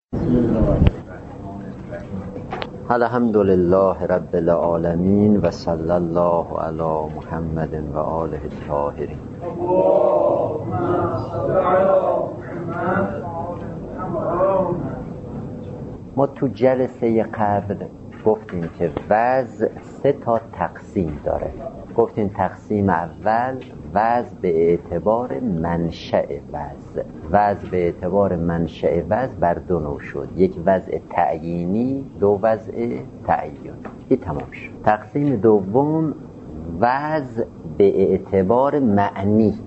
الحمد لله رب العالمین و صلی الله علی محمد و آله الطاهرین. ما تو جلسه قبل گفتیم که وضع 3 تقسیم داره. گفتیم تقسیم اول وضع به اعتبار منشأ وضع به اعتبار منشأ وضع بر 2 نوع شد. یک وضع تعیینی، 2 وضع تعیینی. این تمام شد. تقسیم دوم وضع به اعتبار معنی.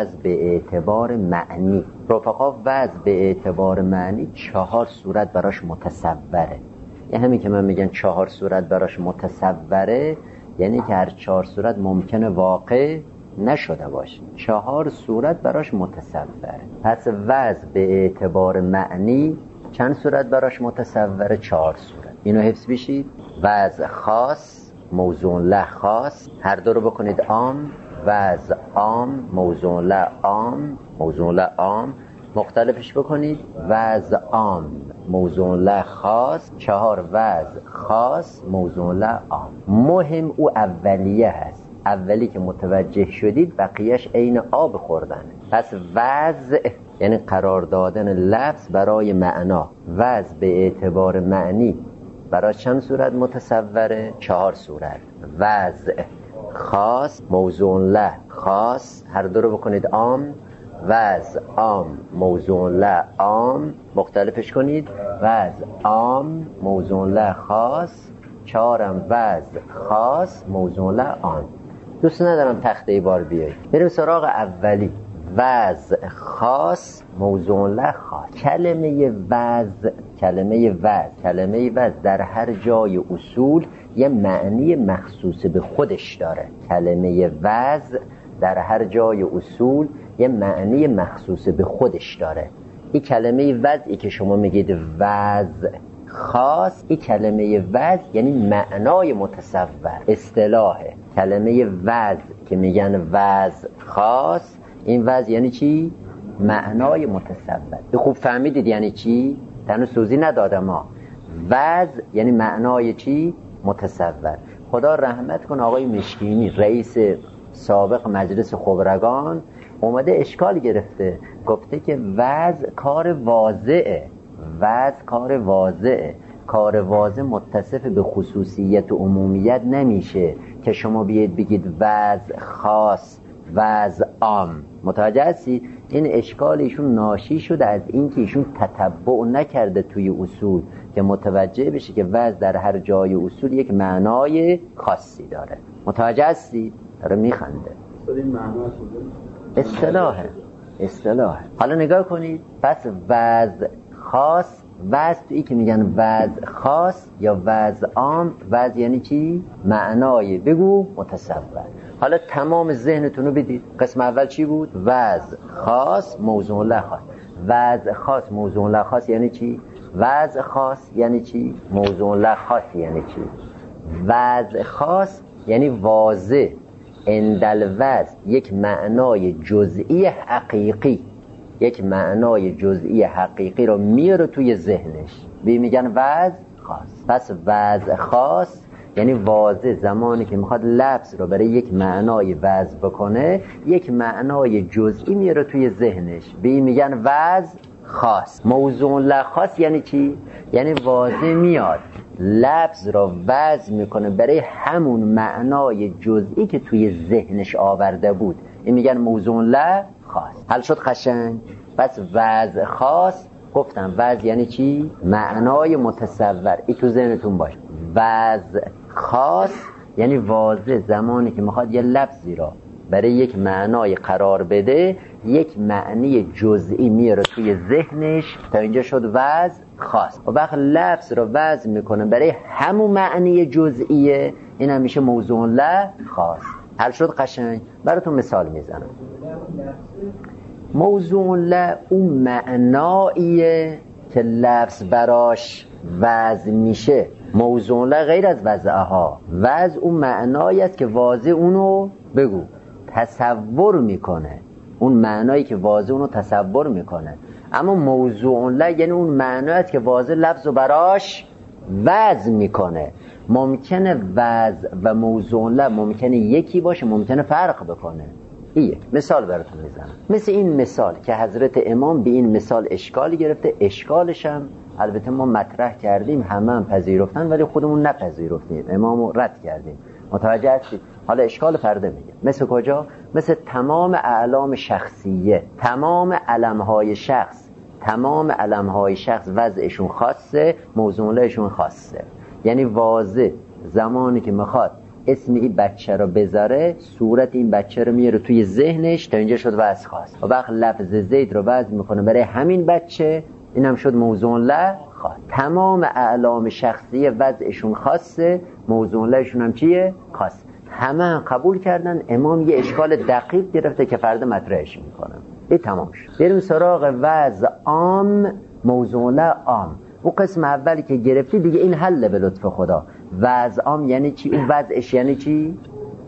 رفقا وضع به اعتبار معنی 4 صورت براش متصوره. یعنی همین که من میگن 4 صورت براش متصوره، یعنی که هر 4 صورت ممکنه واقع نشده باشه. 4 صورت براش متصوره. پس وضع به اعتبار معنی چند صورت براش متصوره؟ 4 صورت. اینو حفظ بشید. وضع خاص، موضوع له خاص، هر دو رو بکنید عام. وضع عام، موضوع له عام، موضوع له عام، مختلفش بکنید. وضع عام، موضوع له خاص. 4 وضع خاص، موضوع له عام. مهم او اولیه هست. اولی که متوجه شدید بقیهش عین آب خوردن. پس وضع یعنی قرار دادن لفظ برای معنا. وضع به اعتبار معنی برای چند صورت متصوره؟ 4 صورت. وضع خاص، موضوع له خاص، هر دو رو بکنید عام. وضع عام، موضوع له عام، مختلفش کنید. وضع عام، موضوع له خاص. 4 وضع خاص، موضوع له عام. دوست ندارم تخته بار بیایید. بریم سراغ اولی. وضع خاص، موضوع له خاص. کلمه وضع در هر جای اصول یه معنی مخصوص به خودش داره. کلمه وضع در هر جای اصول یه معنی مخصوص به خودش داره. این کلمه وضعی که شما میگید وضع خاص، این کلمه وضع یعنی معنای متصور. اصطلاح کلمه وضع که میگن وضع خاص، این وضع یعنی چی؟ معنای متصور. خوب فهمیدید یعنی چی؟ تنو سوزی ندادم ما. وضع یعنی معنای چی؟ متصور. خدا رحمت کن آقای مشکینی، رئیس سابق مجلس خبرگان، اومده اشکال گرفته، گفته که وضع کار واضعه. کار واضع متصف به خصوصیت و عمومیت نمیشه که شما بیاید بگید وضع خاص، وضع عام. متوجه هستی؟ این اشکال ایشون ناشی شده از اینکه ایشون تتبع نکرده توی اصول که متوجه بشه که وضع در هر جای اصول یک معنای خاصی داره. متوجه هستی؟ داره میخنده. اصطلاحه. حالا نگاه کنید. پس وضع خاص، وضع تویی که میگن وضع خاص یا وضع عام، وضع یعنی چی؟ معنای بگو متصور. حالا تمام ذهنتون رو بدید. قسم اول چی بود؟ وضع خاص، موضوع له خاص. وضع خاص، موضوع له خاص یعنی چی؟ وضع خاص یعنی چی؟ موضوع له خاص یعنی چی؟ وضع خاص یعنی واضح اندل وضع یک معنای جزئی حقیقی رو میاره توی ذهنش، میگن وضع خاص. پس وضع خاص یعنی واضح زمانی که میخواد لفظ رو برای یک معنای وضع بکنه، یک معنای جزئی میاره توی ذهنش، میگن وضع خاص. موضوع له خاص یعنی چی؟ یعنی واضح میاد لفظ را وضع میکنه برای همون معنای جزئی که توی ذهنش آورده بود. این میگن موضوع له خاص. حل شد قشنگ؟ پس وضع خاص، گفتم وضع یعنی چی؟ معنای متصور. این تو ذهنتون باشه. وضع خاص یعنی واضح زمانی که میخواد یه لفظی را برای یک معنای قرار بده، یک معنی جزئی میاره توی ذهنش. تا اینجا شد وضع خاص. و وقت لفظ را وضع میکنه برای همون معنی جزئیه، این هم میشه موضوع له خاص. حل شد قشنگ؟ براتون مثال میزنم. موضوع له اون معناییه که لفظ براش وضع میشه. موضوع له غیر از وضعها. وضع اون معنایی است که واضح اونو تصور میکنه. اون معنایی که واضح اونو تصور میکنه. اما موضوع له یعنی اون معنیت که واضح لفظ رو براش وضع میکنه. ممکنه وضع و موضوع له ممکنه یکی باشه، ممکنه فرق بکنه. این یک مثال براتون میزنم، مثل این مثال که حضرت امام به این مثال اشکالی گرفته، اشکالش هم البته ما مطرح کردیم، همه پذیرفتن ولی خودمون نپذیرفتیم، امامو رد کردیم. متوجه هستید؟ حالا اشکال فرده میگه مثل کجا؟ مثل تمام اعلام شخصیه، تمام علمهای شخص، تمام علمهای شخص وضعشون خاصه، موضوعشون خاصه. یعنی واضح زمانی که میخواد اسم این بچه رو بذاره، صورت این بچه رو میاره توی ذهنش، تا اینجا شد وضع خاص. و وقت لفظ زید رو وضع میکنه برای همین بچه، این هم شد موضوع له خاص. تمام اعلام شخصی وضعشون خاصه، موضوع لهشون هم چیه؟ خاص. همه قبول کردن. امام یه اشکال دقیق گرفته که فردا مطرحش میکنم. این تمام شد. بریم سراغ وضع عام، موضوع له عام. اون قسم اولی که گرفتی دیگه این حل به لطف خدا. وضع عام یعنی چی؟ اون وضعش یعنی چی؟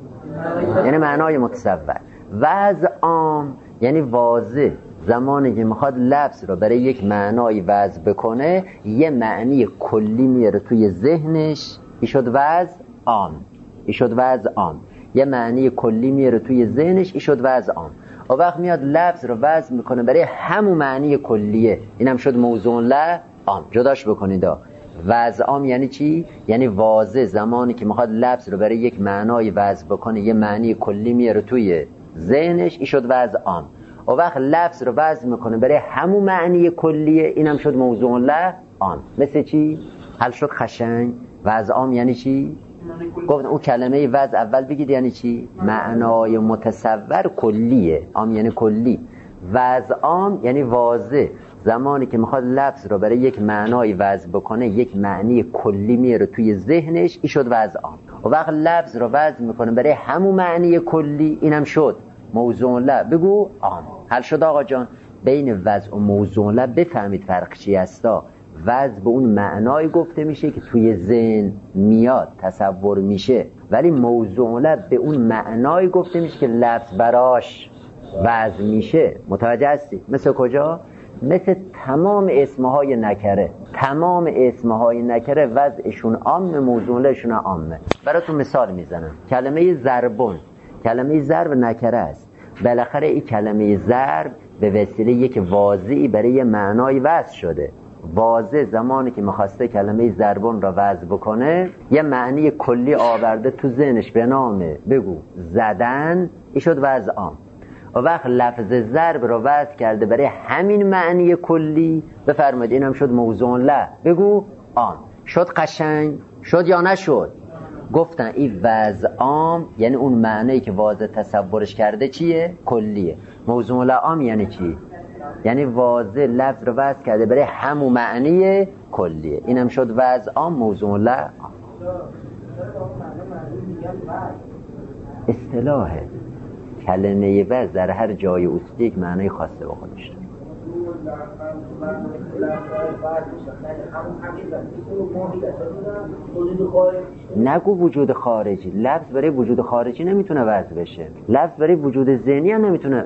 یعنی معنای متصور. وضع عام یعنی واضح زمانی که میخواد لفظ رو برای یک معنای وضع بکنه، یه معنی کلی میاره توی ذهنش، این شد وضع عام. این شد وضع عام. یه معنی کلی میاره توی ذهنش، این شد وضع عام. و وقت میاد لفظ رو وضع میکنه برای همون معنی کلیه، اینم شد موضوع له عام. جداش بکنید. وضع عام یعنی چی؟ یعنی واضح زمانی که میخواد لفظ رو برای یک معنای وضع بکنه، یه معنی کلی میاره توی ذهنش، این شد وضع عام. و وقت لفظ رو وضع میکنه برای همون معنی کلیه، اینم شد موضوع له عام. مثل چی؟ حل شد قشنگ. وضع عام یعنی چی؟ گفت اون کلمه وضع اول بگید یعنی چی؟ معنای متصور کلیه. عام یعنی کلی. وضع عام یعنی واضح زمانی که میخواد لفظ رو برای یک معنای وضع بکنه، یک معنی کلی میاره توی ذهنش، این شد وضع عام. و وقت لفظ رو وضع میکنه برای همون معنی کلی، اینم شد موضوع له. بگو عام. حل شد آقا جان. بین وضع و موضوع له بفهمید فرق چی هستا. وضع به اون معنای گفته میشه که توی ذهن میاد، تصور میشه، ولی موضوع له به اون معنای گفته میشه که لفظ براش وضع میشه. متوجه هستی؟ مثل کجا؟ مثل تمام اسمهای نکره. تمام اسمهای نکره وضعشون عامه، موضوع لهشون عامه. براتون مثال میزنم. کلمه ضربون، کلمه ضرب نکره است. بالاخره این کلمه ضرب به وسیله یک واضعی برای معنای وضع شده. واضح زمانی که میخواسته کلمه ضربون را وضع بکنه، یه معنی کلی آورده تو ذهنش به نام بگو زدن، این شد وضع عام. و وقت لفظ ضرب را وضع کرده برای همین معنی کلی، بفرمایید اینم شد موضوع له. بگو عام. شد قشنگ؟ شد یا نشد؟ گفتن این وضع عام یعنی اون معنی که واضح تصورش کرده چیه؟ کلیه. موضوع له عام یعنی چی؟ یعنی واضح لفظ رو وضع کرده برای همون معنی کلیه، اینم شد وضع عام، موضوع له عام. اصطلاحه. کلمه وضع در هر جای اصلی یک معنی خاصه با خودش داره. نگو وجود خارجی. لفظ برای وجود خارجی نمیتونه وضع بشه. لفظ برای وجود ذهنی هم نمیتونه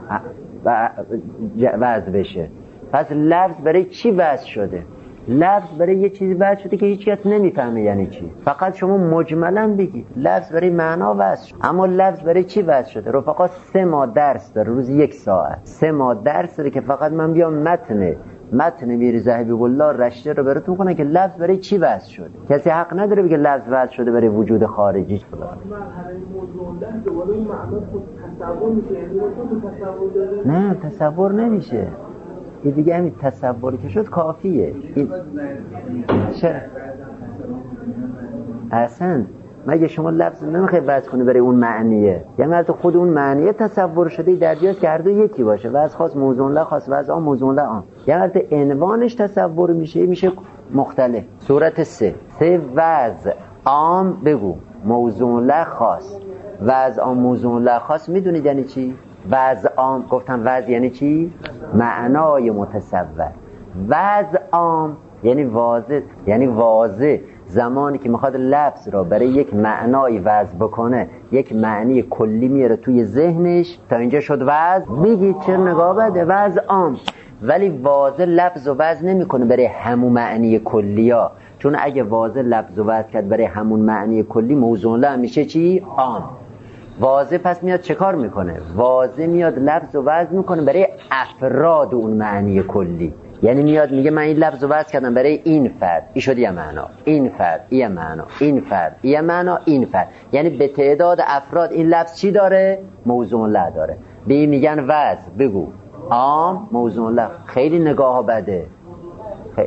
وضع بشه. پس لفظ برای چی وضع شده؟ لفظ برای یه چیزی وضع شده که هیچ کس نمیفهمه یعنی چی. فقط شما مجملا بگید لفظ برای معنا وضع شده. اما لفظ برای چی وضع شده؟ رفقا 3 ماه درس داره، روز 1 ساعت 3 ماه درس داره که فقط من بیام متن میر ذهبی الله رشته رو براتون کنه که لفظ برای چی وضع شده. کسی حق نداره بگه لفظ وضع شده برای وجود خارجی. نه تصور نمیشه. این دیگه همین تصوری که شد کافیه. چرا؟ اصلا مگه شما لفظ نمیخوای وضع کنی برای اون معنیه؟ یعنی مرد خود اون معنیه تصور شده در بیاست که هر دو یکی باشه. وضع خاص موضوع له خاص، وضع عام موضوع له عام. یعنی مرد عنوانش تصور میشه مختلف. صورت 3 وضع عام بگو موضوع له خاص. وضع عام موضوع له خاص میدونید یعنی چی؟ وضع عام گفتم وضع یعنی چی؟ معنای متصور. وضع عام یعنی واضح زمانی که میخواد لفظ را برای یک معنای وضع بکنه، یک معنی کلی میاره توی ذهنش. تا اینجا شد وضع. بگید چرا نگاه بده؟ وضع عام. ولی واضح لفظ و وزن نمیکنه برای همون معنی کلیا، چون اگه واضح لفظ و وزن کرد برای همون معنی کلی موضوع له میشه چی؟ عام. واضح پس میاد چه کار میکنه؟ واضح میاد لفظ و وزن میکنه برای افراد اون معنی کلی. یعنی میاد میگه من این لفظ و وزن کردم برای این فرد، این شد یه معنا، این فرد یه معنا، این فرد یه معنا، این فرد. یعنی به تعداد افراد این لفظ چی داره؟ موضوع له داره. به این میگن وزن. بگو عام موضوع له. خیلی نگاه ها بده، خیلی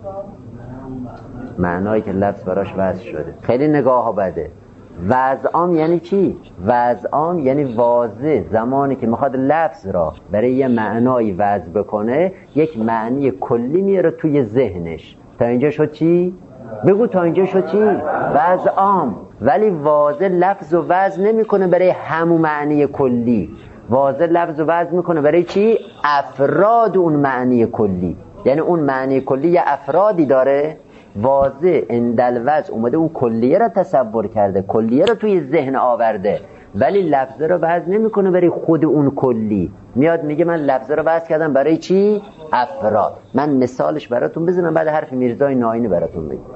معنایی که لفظ براش وضع شده خیلی نگاه ها بده. وضع عام یعنی چی؟ وضع عام یعنی واضح زمانی که میخواد لفظ را برای یه معنایی وضع بکنه یک معنی کلی میاره توی ذهنش. تا اینجا شد چی؟ بگو تا اینجا شد چی؟ وضع عام. ولی واضح لفظ و وضع نمیکنه برای همون معنی کلی، واضح لفظ و وضع میکنه برای چی؟ افراد اون معنی کلی. یعنی اون معنی کلی یه افرادی داره، واضح اندالوز اومده اون کلیه را تصور کرده، کلیه را توی ذهن آورده، ولی لفظه را وضع نمیکنه برای خود اون کلی. میاد میگه من لفظه را وضع کردم برای چی؟ افراد. من مثالش براتون بزنم بعد حرف میرزای ناینی براتون بگم.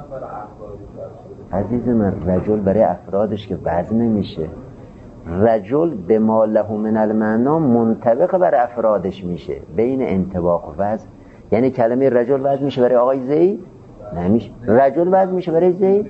عزیز من رجل برای افرادش که وضع نمیشه، رجل به ما له من المعنا منطبق بر افرادش میشه. بین انطباق و وضع یعنی کلمه رجل وضع میشه برای آقای زید؟ نمیشه. رجل وضع میشه برای زید؟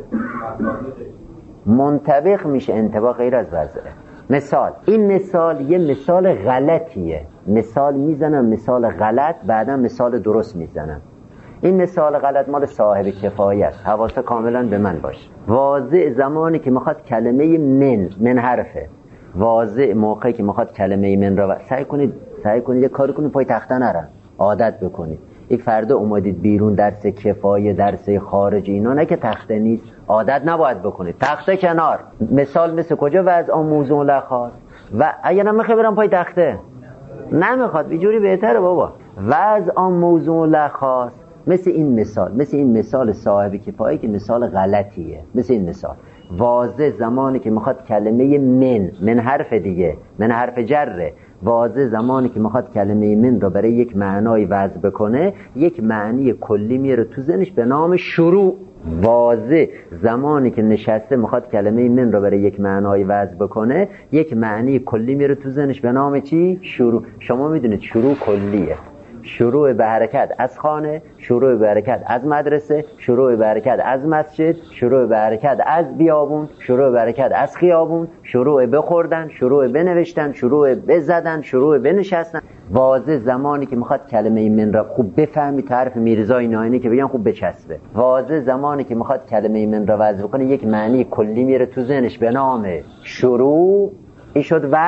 منطبق میشه، انطباق غیر از وضعه. مثال، این مثال یه مثال غلطیه، مثال میزنم مثال غلط، بعدا مثال درست میزنم. این مثال غلط مال صاحب کفایه است، حواست کاملا به من باشه. واضح زمانی که میخواد کلمه من حرفه، واضح موقعی که میخواد کلمه من را سعی کنید یه کاری کنید پای تخته نرن، عادت بکنید. یک فردا اومدید بیرون درس کفایه، درس خارجی اینا، نه که تخته نیست، عادت نباید بکنید، تخته کنار. مثال مثل کجا؟ وضع آن موضوع له خاص. و اگه نمیخواد برم پای تخته، نمیخواد اینجوری بهتره بابا. وضع آن موضوع له خاص مثل این مثال صاحب کفایه که مثال غلطیه. مثل این مثال واضح زمانی که میخواد کلمه من حرف دیگه، من حرف جره، واضح زمانی که میخواد کلمه من را برای یک معنای وضع بکنه یک معنی کلی میاره تو ذهنش به نام شروع. واضح زمانی که نشسته میخواد کلمه من را برای یک معنای وضع بکنه یک معنی کلی میاره تو ذهنش به نام چی؟ شروع. شما میدونید شروع کلیه، شروع به حرکت از خانه، شروع به حرکت از مدرسه، شروع به حرکت از مسجد، شروع به حرکت از بیابون، شروع به حرکت از خیابون، شروع به خوردن، شروع به نوشتن، شروع به زدن، شروع به نشستن. واضح زمانی که میخواد کلمه من را خوب بفهمی، طرف میرزای ناینی که بگم خوب بچسبه، واضح زمانی که میخواد کلمه من را وضع کنه یک معنی کلی میره تو ذهنش به نام شروع. این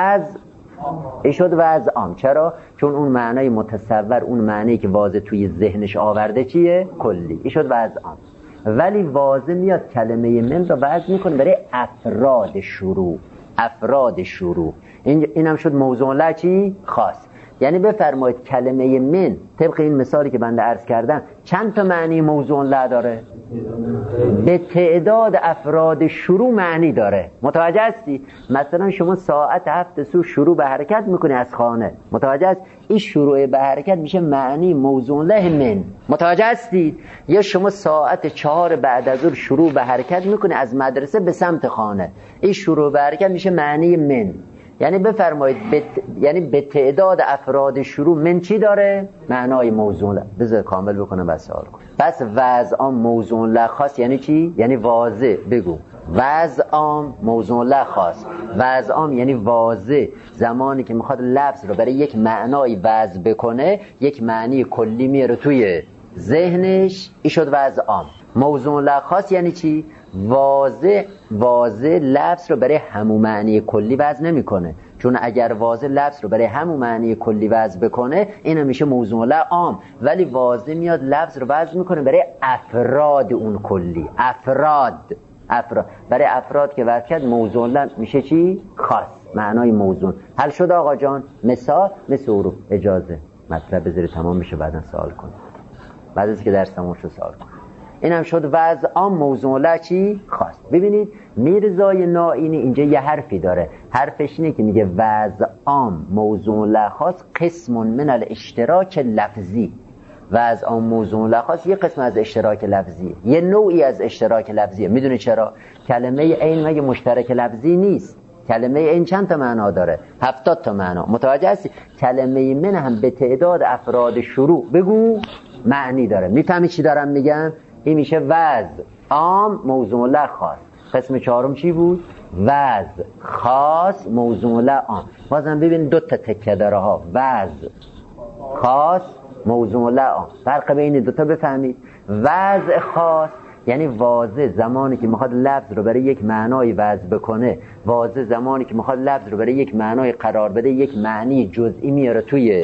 شد وضع عام. چرا؟ چون اون معنای متصور، اون معنی که واضح توی ذهنش آورده چیه؟ کلی. این شد وضع عام. ولی واضح میاد کلمه من را وضع میکنه برای افراد شروع. افراد شروع اینم شد موضوع له چی؟ خاص. یعنی بفرمایید کلمه من طبق این مثالی که بنده عرض کردم چند تا معنی موضوع له داره؟ به تعداد افراد شروع معنی داره. متوجه هستی؟ مثلا شما ساعت 7 صبح شروع به حرکت میکنی از خانه، متوجه هست؟ این شروع به حرکت میشه معنی موضوع له من. متوجه هستید؟ یا شما ساعت 4 بعد از ظهر شروع به حرکت میکنی از مدرسه به سمت خانه، این شروع به حرکت میشه معنی من. یعنی بفرمایید یعنی به تعداد افراد شروع من چی داره؟ معنای موضوع له. بذار کامل بکنم بعد سوال کنم. پس وضع عام موضوع له خاص یعنی چی؟ یعنی واضح. بگو وضع عام موضوع له خاص. وضع عام یعنی واضح زمانی که میخواد لفظ رو برای یک معنای وضع بکنه یک معنی کلی میاره توی ذهنش. این شد وضع عام. موضوع له خاص یعنی چی؟ واضح لفظ رو برای همون معنی کلی وضع نمیکنه، چون اگر واضح لفظ رو برای همون معنی کلی وضع بکنه این میشه موضوع له عام. ولی واضح میاد لفظ رو وضع میکنه برای افراد اون کلی. افراد برای افراد که وضع کرد موضوع له میشه چی؟ خاص. معنای موضوع. حل شد آقا جان؟ مثال مثل او رو اجازه مطلب بذاری تمام میشه بعدا سوال کن. بعد از که درس تمام شد سوال کن. اینم شد وضع عام موضوع له چی؟ خاص. ببینید میرزای نائینی اینجا یه حرفی داره، حرفش اینه که میگه وضع عام موضوع له خاص قسم من الاشتراک لفظی. وضع عام موضوع له خاص یه قسم از اشتراک لفظی، یه نوعی از اشتراک لفظیه. میدونی چرا؟ کلمه عین مگه مشترک لفظی نیست؟ کلمه این چند تا معنا داره؟ 70 تا معنا. متوجه هستی؟ کلمه من هم به تعداد افراد شروع بگو معنی داره. میفهمی چی دارم میگم؟ این میشه وضع عام موضوع له خاص. قسم چهارم چی بود؟ وضع خاص موضوع له عام. بازم ببین دو تا تکه داره ها، وضع خاص موضوع له عام. فرق بین دو تا بفهمید. وضع خاص یعنی واضح زمانی که میخواد لفظ رو برای یک معنای وضع بکنه، واضح زمانی که میخواد لفظ رو برای یک معنای قرار بده، یک معنی جزئی میاره توی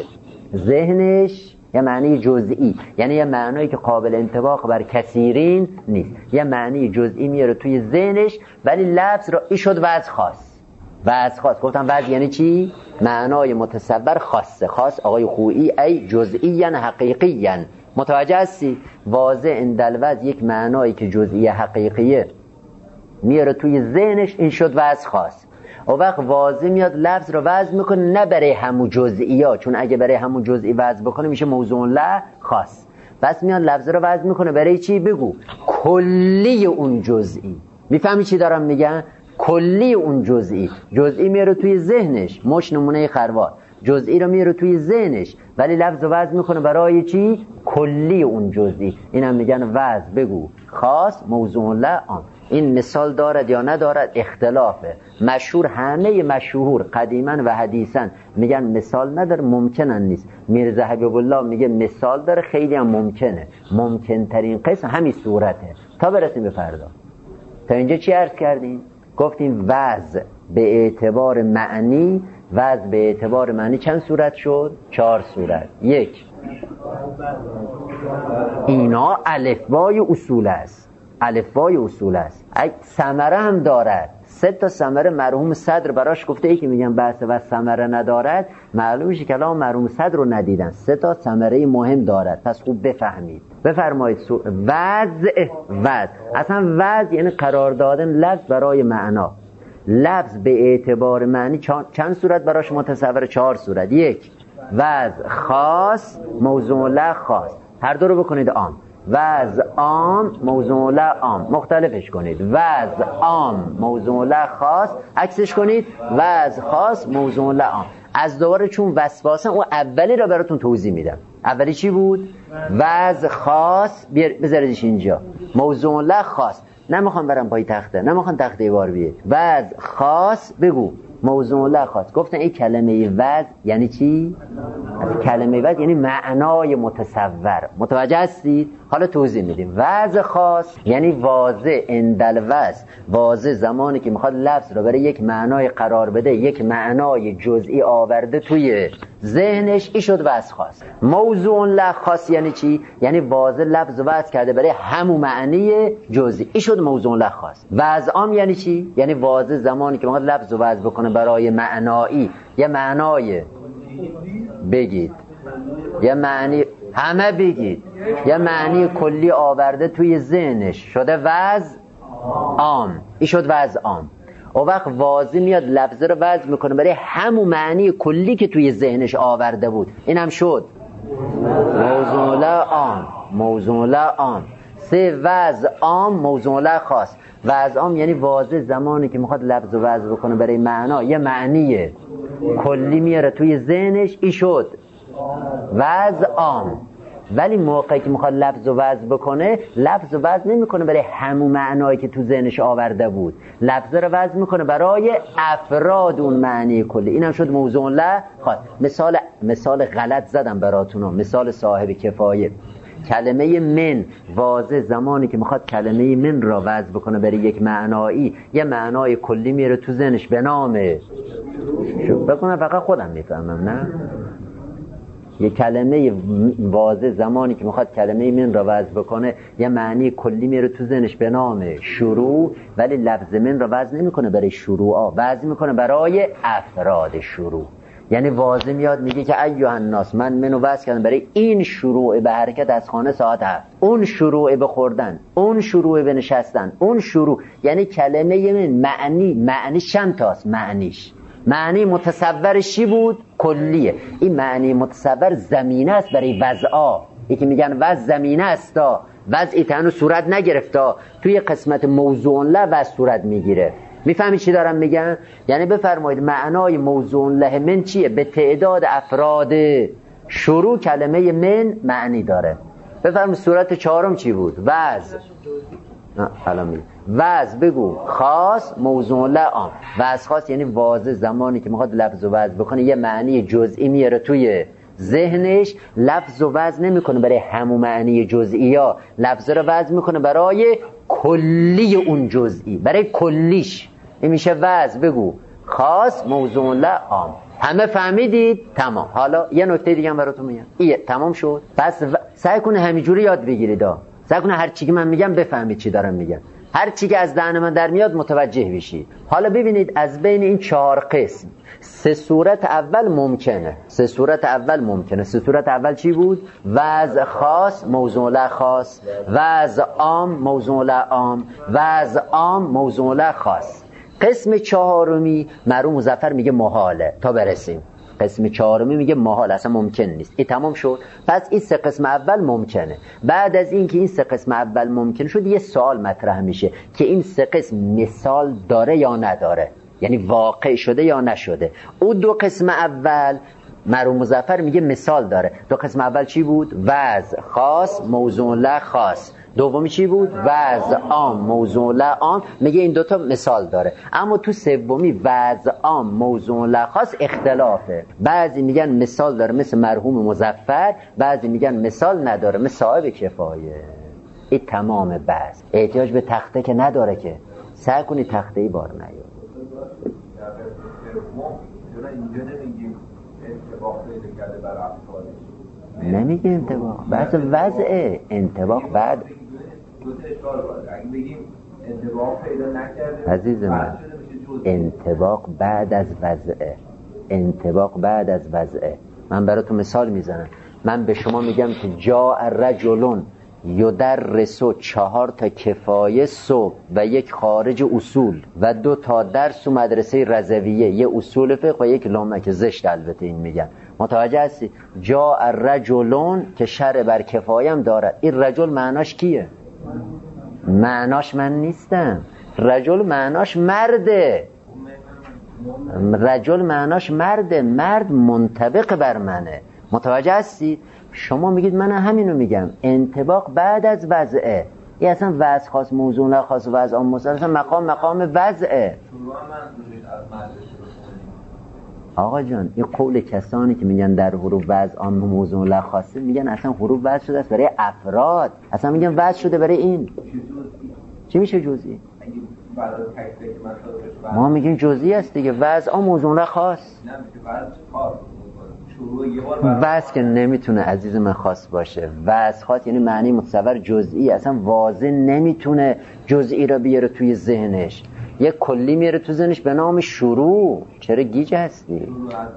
ذهنش، یه معنی جزئی، یعنی یه معنایی که قابل انطباق بر کثیرین نیست، یه معنی جزئی میاره توی ذهنش، ولی لفظ رو این شد وضع خاص. وضع خاص گفتم وضع یعنی چی؟ معنای متصور خاصه. خاص آقای خویی ای جزئیاً حقیقیاً. متوجه هستی؟ واضح اندلوز یک معنایی که جزئی حقیقیه میاره توی ذهنش، این شد وضع خاص. او وقت واضح میاد لفظ رو وضع میکنه، نه برای همون جزئی ها، چون اگه برای همون جزئی وضع بکنه میشه موضوع له خاص. بس میاد لفظ رو وضع میکنه برای چی؟ بگو کلی اون جزئی. میفهمی چی دارم میگن؟ کلی اون جزئی. جزئی میاره توی ذهنش، مش نمونه خروار، جزئی رو میاره توی ذهنش ولی لفظ رو وضع میکنه برای چی؟ کلی اون جزئی. اینم میگن وضع بگو خاص موضوع له عام. این مثال دارد یا ندارد اختلافه. مشهور، همه مشهور قدیما و حدیثا میگن مثال نداره، ممکنن نیست. میرزا حبیب الله میگه مثال داره، خیلی هم ممکنه. ممکن ترین قسم همین صورته. تا برسیم به فردا. تا اینجا چی عرض کردیم؟ گفتیم وضع به اعتبار معنی، وضع به اعتبار معنی چند صورت شد؟ 4 صورت. 1 اینا الفبای اصول است، الفبای اصول است. ثمره هم دارد. 3 تا ثمره مرحوم صدر براش گفته. ای که میگن بحث و ثمره ندارد، معلوم میشه کلام مرحوم صدر رو ندیدن. 3 تا ثمره مهم دارد، پس خوب بفهمید. بفرمایید وضع. اصلا وضع یعنی قرار دادن لفظ برای معنا. لفظ به اعتبار معنی چند صورت براش متصور؟ 4 صورت. 1 وضع خاص موضوع له خاص. هر دو رو بکنید عام. وضع عام موضوع له عام. مختلفش کنید. وضع عام موضوع له خاص. عکسش کنید وضع خاص موضوع له عام. از دوباره چون وسواسه اون اولی رو براتون توضیح میدم. اولی چی بود؟ وضع خاص. بذاریدش اینجا. موضوع له خاص. نمیخوام برم پای تخته، نمیخوام تخته بار بیه. وضع خاص بگو موضوع له خاص. گفتن این کلمه وضع یعنی چی؟ کلمه وضع یعنی معنای متصور. متوجه هستید؟ حالا توضیح میدیم. وضع خاص یعنی واضح اندلوز، واضح زمانی که میخواد لفظ رو برای یک معنای قرار بده، یک معنای جزئی آورده توی ذهنش، این شد وضع خاص. موضوع له خاص یعنی چی؟ یعنی واضح لفظ وضع کرده برای همون معنی جزئی، این شد موضوع له خاص. وضع عام یعنی چی؟ یعنی واضح زمانی که میخواد لفظ وضع بکنه برای معنایی، یه معنای بگید، یه معنی، همه بگید، یه معنی کلی آورده توی ذهنش، شده وضع عام. این شد وضع عام. او وقت واضح میاد لفظ رو وضع میکنه برای همون معنی کلی که توی ذهنش آورده بود، این هم شد موضوع له عام. موضوع له عام. 3 وضع عام موضوع له خاص. وضع عام یعنی واضح زمانی که میخواد لفظ رو وضع بکنه برای معنا، یه معنی کلی میاره توی ذهنش، این شد وضع عام. ولی موقعی که میخواد لفظ رو وضع بکنه، لفظ رو وضع نمیکنه برای همون معنایی که تو ذهنش آورده بود، لفظ رو وضع میکنه برای افراد اون معنی کلی. اینم شد موضوع له خاص. مثال غلط زدم براتون، مثال صاحب کفایه. کلمه من واضح زمانی که میخواد کلمه من را وضع بکنه برای یک معنایی، یه معنای کلی میره تو ذهنش به نام بکنم، فقط خودم میفهمم، نه؟ یه کلمه واضح زمانی که میخواد کلمه من را وضع بکنه، یه معنی کلی میره تو ذهنش به نام شروع، ولی لفظ من را وضع نمیکنه برای شروعا، وضع میکنه برای افراد شروع. یعنی واضح میاد میگه که ایها الناس من منو وضع کردم برای این شروع به حرکت از خانه ساعت 7، اون شروع به خوردن، اون شروع به نشستن، اون شروع. یعنی کلمه من معنی چند تاست؟ معنی متصورش چی بود؟ کلیه. این معنی متصور زمینه است برای وضعا. یکی میگن وضع زمینه است، وضعی تنو صورت نگرفته، توی قسمت موضوع له وضع صورت میگیره. میفهمی چی دارم میگم؟ یعنی بفرمایید معنای موضوع له من چیه؟ به تعداد افراد شروع کلمه من معنی داره. بفرمایید صورت چهارم چی بود؟ وضع. وضع بگو خاص موضوع له عام. وضع خاص یعنی واضح زمانی که میخواد لفظ و وضع بکنه یه معنی جزئی میاره توی ذهنش، لفظ و وضع نمیکنه برای همون معنی جزئی ها، لفظ رو وضع میکنه برای کلی اون جزئی، برای کلیش. این میشه وضع بگو خاص موضوع له عام. همه فهمیدید؟ تمام. حالا یه نکته دیگه هم براتون میگم. تمام شد. پس سعی کنه همینجوری یاد بگیرید. سعی کنه هر چی که من میگم بفهمید چی دارم میگم، هر چی که از دهن من در میاد متوجه بشید. حالا ببینید از بین این 4 قسم 3 صورت اول ممکنه. 3 صورت اول چی بود؟ وضع خاص موضوع له خاص، وضع عام موضوع له عام، وضع عام موضوع له خاص. قسم 4 مرحوم مظفر میگه محاله تا برسیم. قسم 4 میگه محال، اصلا ممکن نیست. این تمام شد. پس این 3 قسم اول ممکنه. بعد از این که این 3 قسم اول ممکن شد یه سوال مطرح میشه که این 3 قسم مثال داره یا نداره، یعنی واقع شده یا نشده. اون 2 قسم اول مرحوم مظفر میگه مثال داره. 2 قسم اول چی بود؟ وضع خاص موضوع له خاص. دومی چی بود؟ وضع عام موضوع له عام. میگه این 2 تا مثال داره. اما تو سومی وضع عام موضوع له خاص اختلافه. بعضی میگن مثال داره مثل مرحوم مظفر، بعضی میگن مثال نداره مثل صاحب کفایه. این تمام بحث. احتیاج به تخته که نداره که. سعی کنی تخته‌ای بار نیار. نمیگه انطباق، بحث وضعه. انطباق بعد اگه بگیم انطباق پیدا نکرده عزیز من، انطباق بعد از وضعه. انطباق بعد از وضعه. من براتون مثال میزنم. من به شما میگم که جاء رجلون یدرس 4 تا کفایه صبح و 1 خارج اصول و 2 تا درس و مدرسه رضویه، 1 اصول فقه و 1 لامک زشت. البته این میگن متوجه هستی؟ جاء رجلون که شرع بر کفایه هم داره. این رجل معناش کیه؟ معناش من نیستم. رجل معناش مرده. رجل معناش مرده. مرد منطبق بر منه. متوجه هستید؟ شما میگید من همینو میگم. انطباق بعد از وضعه. این اصلا وضع خاص موضوع له خاص وضع عام اصلا مقام وضعه. آقا جان این قول کسانی که میگن در حروف وضع عام موضوع له خاصه، میگن اصلا حروف وضع شده است برای افراد، اصلا میگن وضع شده برای این. چی میشه جزئی؟ ما میگیم جزئی است دیگه. وضع عام موضوع له خاص. وضع که نمیتونه عزیز من خاص باشه. وضع خاص یعنی معنی متصور جزئی، اصلا واضح نمیتونه جزئی را بیاره توی ذهنش. یک کلی میاره تو ذهنش به نام شروع. چرا گیج هستی؟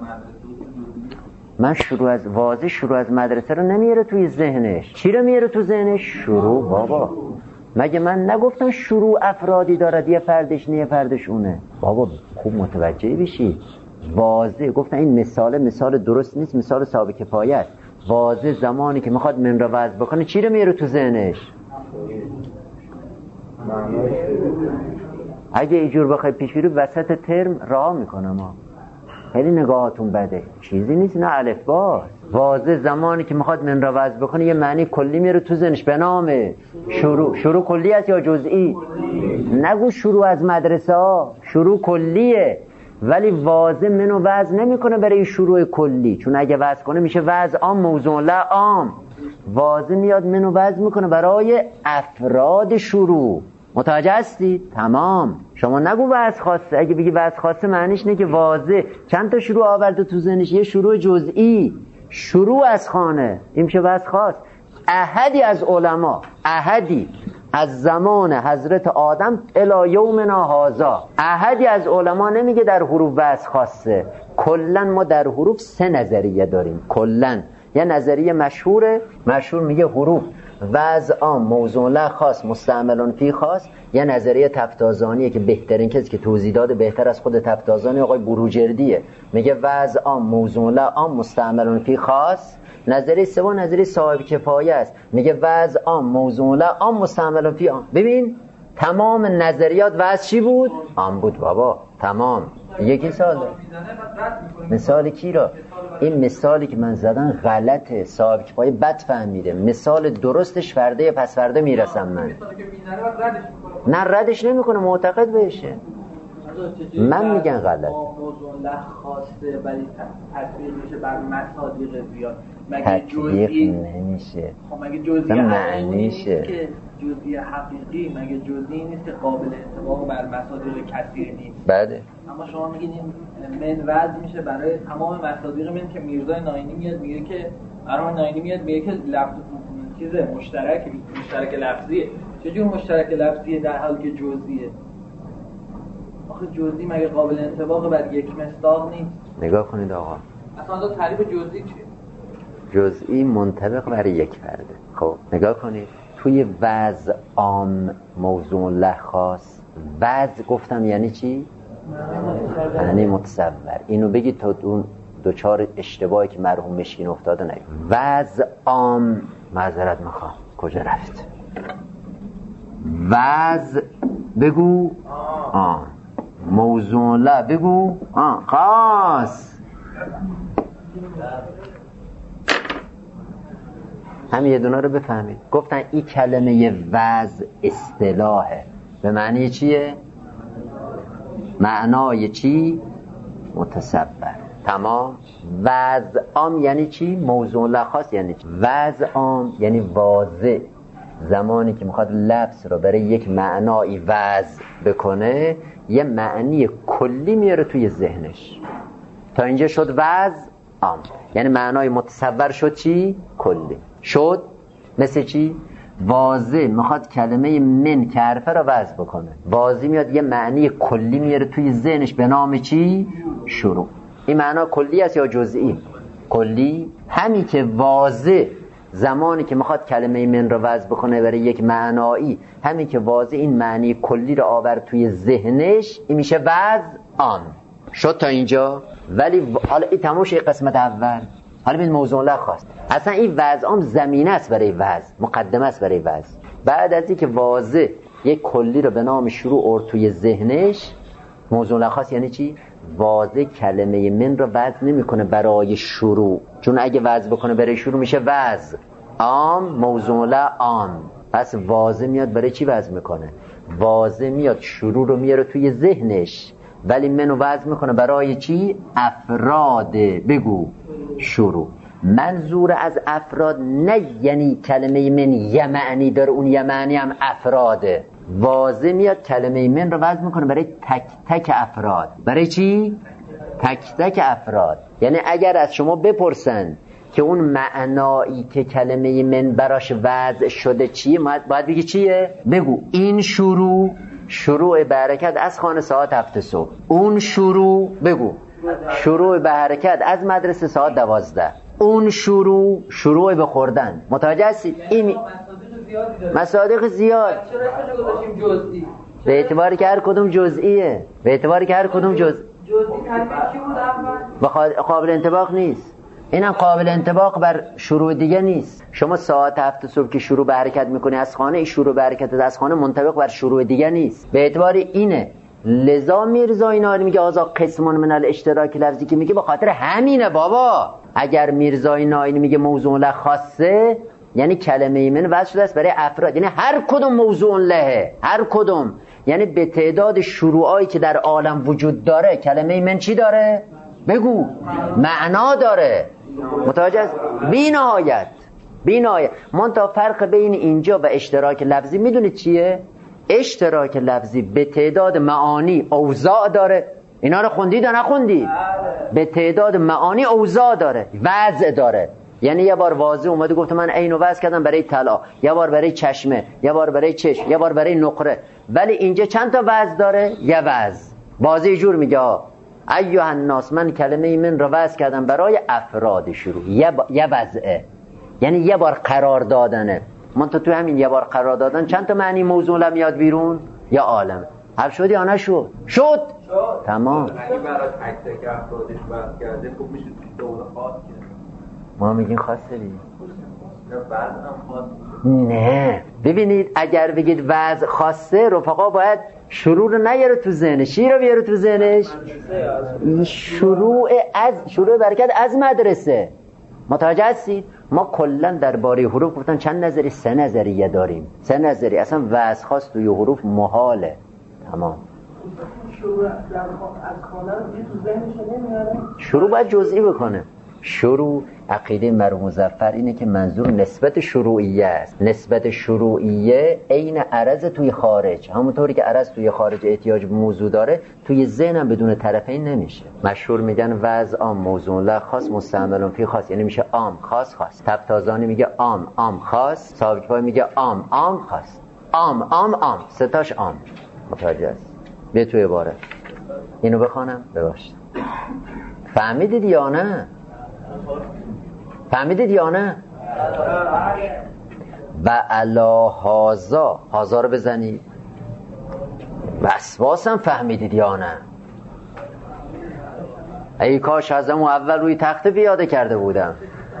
من شروع از مدرسه رو نمیاره توی ذهنش. چی رو میاره تو ذهنش؟ شروع. بابا مگه من نگفتم شروع افرادی دارد، یه فردش نه یه فردش اونه؟ بابا خوب متوجه بشی. واضح گفتن این مثال درست نیست، مثال صاحب کفایه است. واضح زمانی که میخواد من را وضع بکنه چی رو میاره تو ذهنش؟ اگه اینجور بخوای پیش بری وسط ترم راه میکنم خیلی نگاهاتون بده. چیزی نیست، نه الف با. واضح زمانی که میخواد من را وضع بکنه یه معنی کلی میاره تو ذهنش به نام شروع. شروع کلی است یا جزئی؟ نگو شروع از مدرسه ها، شروع کلیه. ولی واضح منو وضع نمیکنه برای شروع کلی، چون اگه وضع کنه میشه وضع عام موضوع له عام. واضح میاد منو وضع میکنه برای افراد شروع. متوجه هستید؟ تمام. شما نگو وضع خاصه. اگه بگی وضع خاصه معنیش نه که واضح چند تا شروع آورده تو ذهنش. یه شروع جزئی، شروع از خانه، این میشه وضع خاص. احدی از علما، احدی از زمان حضرت آدم الی یومنا هذا. احدی از علما نمیگه در حروف وضع خاصه. کلا ما در حروف 3 نظریه داریم. کلا یه نظریه مشهور میگه حروف وضع عام، موضوع له خاص، مستعملون فی خاص. یه نظریه تفتازانیه که بهترین کسی که توضیح داده بهتر از خود تفتازانی آقای بروجردیه، میگه وضع عام، موضوع له عام، مستعملون فی خاص. نظریه سوم نظریه صاحب کفایه است، میگه وضع عام، موضوع له عام، مستعملون فی عام. ببین تمام نظریات وضع چی بود؟ عام بود بابا، تمام. یکی سال مثال کی را؟ این مثالی که من زدم غلطه، صاحب کفایه بد فهمیده. مثال درستش فرده پس فرده میرسم من. نه ردش نمیکنه، معتقد بهشه. من میگن غلط. موضوع له خواسته ولی تطبیق میشه بر مصادیق زیاد. تطبیق نمیشه. خب مگه جزئی معنیشه که جزئی حقیقی مگه جزئی نیست که قابل انطباق بر مصادیق کثیر نیست؟ بله. اما شما میگین این من وضع میشه برای تمام مصادیق من که میرزای ناینی میاد میگه که برای ناینی میاد میگه که لفظ چیزه مشترک لفظیه. چجور مشترک لفظیه در حالی که جزئیه؟ آخه جزئی مگه قابل انطباق بر یک مصداق نیست؟ نگاه کنید آقا، اصلا تعریف جزئی چیه؟ جزئی منطبق بر یک فرده. خب نگاه کنید، توی وضع عام، موضوع له خاص، وضع گفتم یعنی چی؟ یعنی متصور. اینو بگید تا اون دوچار اشتباهی که مرحوم مشکین افتاده نگید. وضع عام، معذرت میخوام کجا رفت؟ وضع بگو موضوع له بگو خاص. همین یه دونه رو بفهمید. گفتن این کلمه وضع اصطلاحه. به معنی چیه؟ معنای چی؟ متصور. تمام. وضع عام یعنی چی؟ موضوع له خاص یعنی چی؟ وضع عام یعنی واضح. زمانی که میخواد لفظ رو برای یک معنایی وضع بکنه، یه معنی کلی میاره توی ذهنش. تا اینجا شد وضع عام، یعنی معنای متصور شد چی؟ کلی شد. مثل چی؟ واضح میخواد کلمه من که حرفه رو وضع بکنه، واضح میاد یه معنی کلی میاره توی ذهنش به نام چی؟ شروع. این معنا کلی است یا جزئی؟ کلی. همین که واضح زمانی که میخواد کلمه من رو وضع بکنه برای یک معنایی، همین که واضح این معنی کلی رو آورد توی ذهنش، این میشه وضع عام. شد تا اینجا؟ ولی حالا این تمام شد قسمت اول. حالا ببین موضوع له خواست. اصلا این وضع عام زمینه است برای وضع، مقدمه است برای وضع. بعد از اینکه واضح یک کلی رو به نام شروع اور توی ذهنش، موضوع له خواست یعنی چی؟ واضح کلمه من رو وضع نمیکنه برای شروع، چون اگه وضع بکنه برای شروع میشه وضع عام، موضوع له عام. پس واضح میاد برای چی وضع میکنه؟ واضح میاد شروع رو میاره توی ذهنش، ولی منو وضع میکنه برای چی؟ افراد. بگو شروع. منظور از افراد نه یعنی کلمه من یه معنی داره، اون یه معنی هم افراده. واضح میاد کلمه من رو وضع میکنه برای تک تک افراد. برای چی؟ تک تک افراد. یعنی اگر از شما بپرسن که اون معنایی که کلمه من براش وضع شده چیه، باید بگی چیه؟ بگو این شروع به حرکت از خانه ساعت 7 صبح. اون شروع بگو شروع به حرکت از مدرسه ساعت 12. اون شروع به خوردن. متوجه هستید؟ این مصادیق زیاد. به اعتباری که هر کدوم جزئیه. به اعتباری که هر کدوم جزئی قابل انطباق نیست. اینم قابل انطباق بر شروع دیگه نیست. شما ساعت 7 صبح که شروع به حرکت میکنی از خانه، این شروع به حرکت از خانه منطبق بر شروع دیگه نیست. به اعتبار اینه. لذا میرزا اینا میگه آزا قسمون من الاشتراک لفظی که میگه به خاطر همینه بابا. اگر میرزا اینا میگه موضوع له خاصه، یعنی کلمه من وضع شده است برای افراد، یعنی هر کدوم موضوع له، هر کدوم، یعنی به تعداد شروعایی که در عالم وجود داره کلمه من چی داره؟ بگو معنا داره. متوجه است؟ بی‌نهایت. منتها فرق بین اینجا و اشتراک لفظی میدونید چیه؟ اشتراک لفظی به تعداد معانی اوضاع داره. اینا رو خوندید یا نخوندید؟ به تعداد معانی اوضاع داره، وضع داره. یعنی یه بار واضح اومده گفته من عین رو وضع کردم برای طلا، یه بار برای چشمه، یه بار برای چشم، یه بار برای نقره. ولی اینجا چند تا وضع داره؟ یه وضع. واضح جور میگه ایها الناس، من کلمه من رو وضع کردم برای افراد شروع. یه وضعه، یعنی یه بار قرار دادنه. من تو همین یه بار قرار دادن چند تا معنی موضوع میاد بیرون؟ یا عالم. حل شد یا نشد؟ شد. تمام. اگه برای تک تک افرادش وضع کرده خب میشه دوره خاص کرد. ما میگیم خاصه دیگه. بعد هم خاص. نه ببینید، اگر بگید وضع خاصه، رفقا باید شروع رو نیاره تو ذهنش. چی رو بیاره تو ذهنش؟ شروع برکت از مدرسه. متوجه هستید؟ ما کلا درباره حروف گفتن چند نظری؟ 3 نظریه داریم. 3 نظریه. اصلا وضع خاص توی حروف محاله. تمام. شروع از خانه رو تو ذهنش نمیاره. شروع باید جزئی بکنه. شروع عقیده مرحوم مظفر اینه که منظور نسبت شروعیه است. نسبت شروعیه عین عرض توی خارج. همونطوری که عرض توی خارج احتیاج به موضوع داره، توی ذهن هم بدون طرفین نمیشه. مشهور میگن وضع عام موضوع لا خاص مستعمل فی خاص، یعنی میشه عام خاص خاص. تبتازانی میگه عام خاص، سابقی میگه عام خاص. عام ستاش عام. متوجه است؟ به توی عبارت اینو بخوانم ببخشید. فهمیدید یا نه؟ فهمیدید یا نه؟ و علا هازا رو بزنید. وسواسم فهمیدید یا نه؟ ای کاش از همون اول روی تخته پیاده کرده بودم.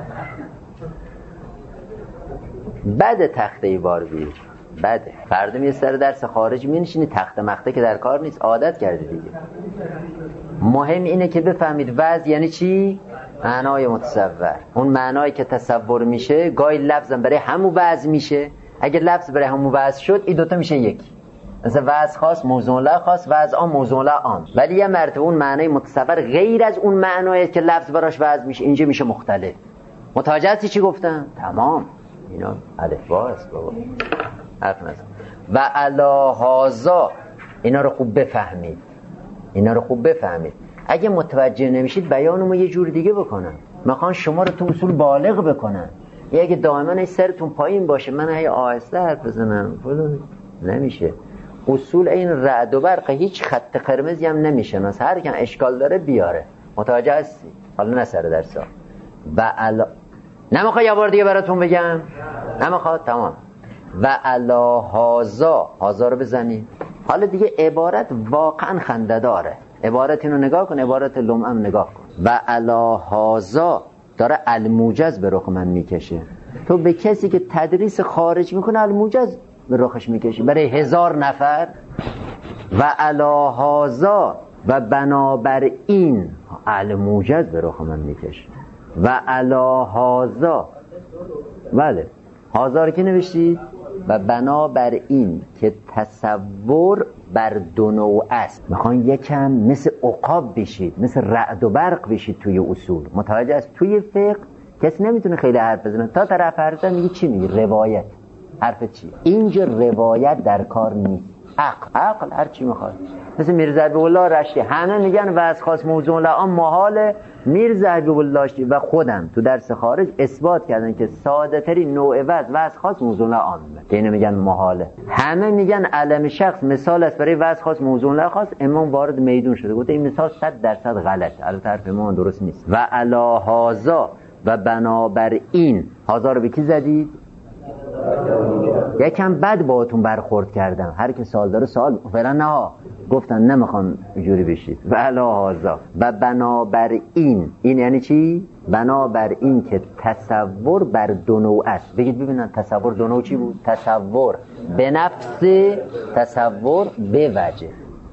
بده تخته ای بار بیر بده. فردا یه سر درس خارج می‌نشینی تخته مخته که در کار نیست، عادت کرده دیگه. مهم اینه که بفهمید وضع یعنی چی؟ معنای متصور. اون معنایی که تصور میشه گاهی لفظم برای همون وضع میشه. اگه لفظ برای همون وضع شد، این دوتا میشن یکی. مثلا وضع خاص موضوع لا خاص، وضع عام موضوع لا عام. ولی یه مرتبه اون معنای متصور غیر از اون معنایی که لفظ براش وضع میشه، اینجا میشه مختلف. متوجه هستی چی گفتم؟ تمام. اینا الفبا است بابا. حرف نزن. و علا هازا، اینا رو خوب بفهمید. اگه متوجه نمیشید بیانمو یه جور دیگه بکنم. میخوان شما رو تو اصول بالغ بکنن. اگه دائما سرتون پایین باشه، من هی آهسته حرف بزنم نمیشه. اصول این رعد و برق هیچ خط قرمزی هم نمیشه. هر کن اشکال داره بیاره. متوجه هستی؟ حالا نه سر درسا. و علا نمیخواد یه بار دیگه براتون بگم؟ نمیخواد؟ تمام. و علا هازا رو بزنید. حالا دیگه عبارت واقعا خنده داره. عبارت اینو نگاه کن، عبارت لمعم نگاه کن. و علا هازا داره الموجز به رخ من میکشه. تو به کسی که تدریس خارج میکنه الموجز به رخش میکشی برای 1000 نفر. و علا هازا و بنابر این الموجز به رخ من میکشه. و علا هازا، بله هازا رو که نوشتید. و بنابر این که تصور بر 2 نوع است. میخوان یکم مثل عقاب بشید، مثل رعد و برق بشید توی اصول. متوجه است؟ توی فقه کسی نمیتونه خیلی حرف بزنه. تا طرف حرف میگه چی میگه؟ روایت. حرف چی؟ اینجا روایت در کار نیست. عقل هر چی میخواد. مثل میرزا حبیب‌الله رشتی همه میگن وضع خاص موضوع لعام محاله. میرزا حبیب‌الله رشتی و خودم تو درس خارج اثبات کردن که ساده ترین نوع وضع خاص موضوع لعام که اینو میگن محاله. همه میگن علم شخص مثال است برای وضع خاص موضوع لا خاص. امام وارد میدون شده گفته این مثال 100% غلط. البته حرف امام درست نیست. و علا هازا و بنابر این. هازا رو به کی زدید؟ یکم بد باهاتون برخورد کردم. هر کی سوال داره سوال فعلا نه گفتن نمیخوام جوری بشید. و علا هازا و بنابر این یعنی چی؟ بنابر این که تصور بر 2 نوع است. بگید ببینن تصور 2 نوع چی بود؟ تصور به نفس، تصور به وجه.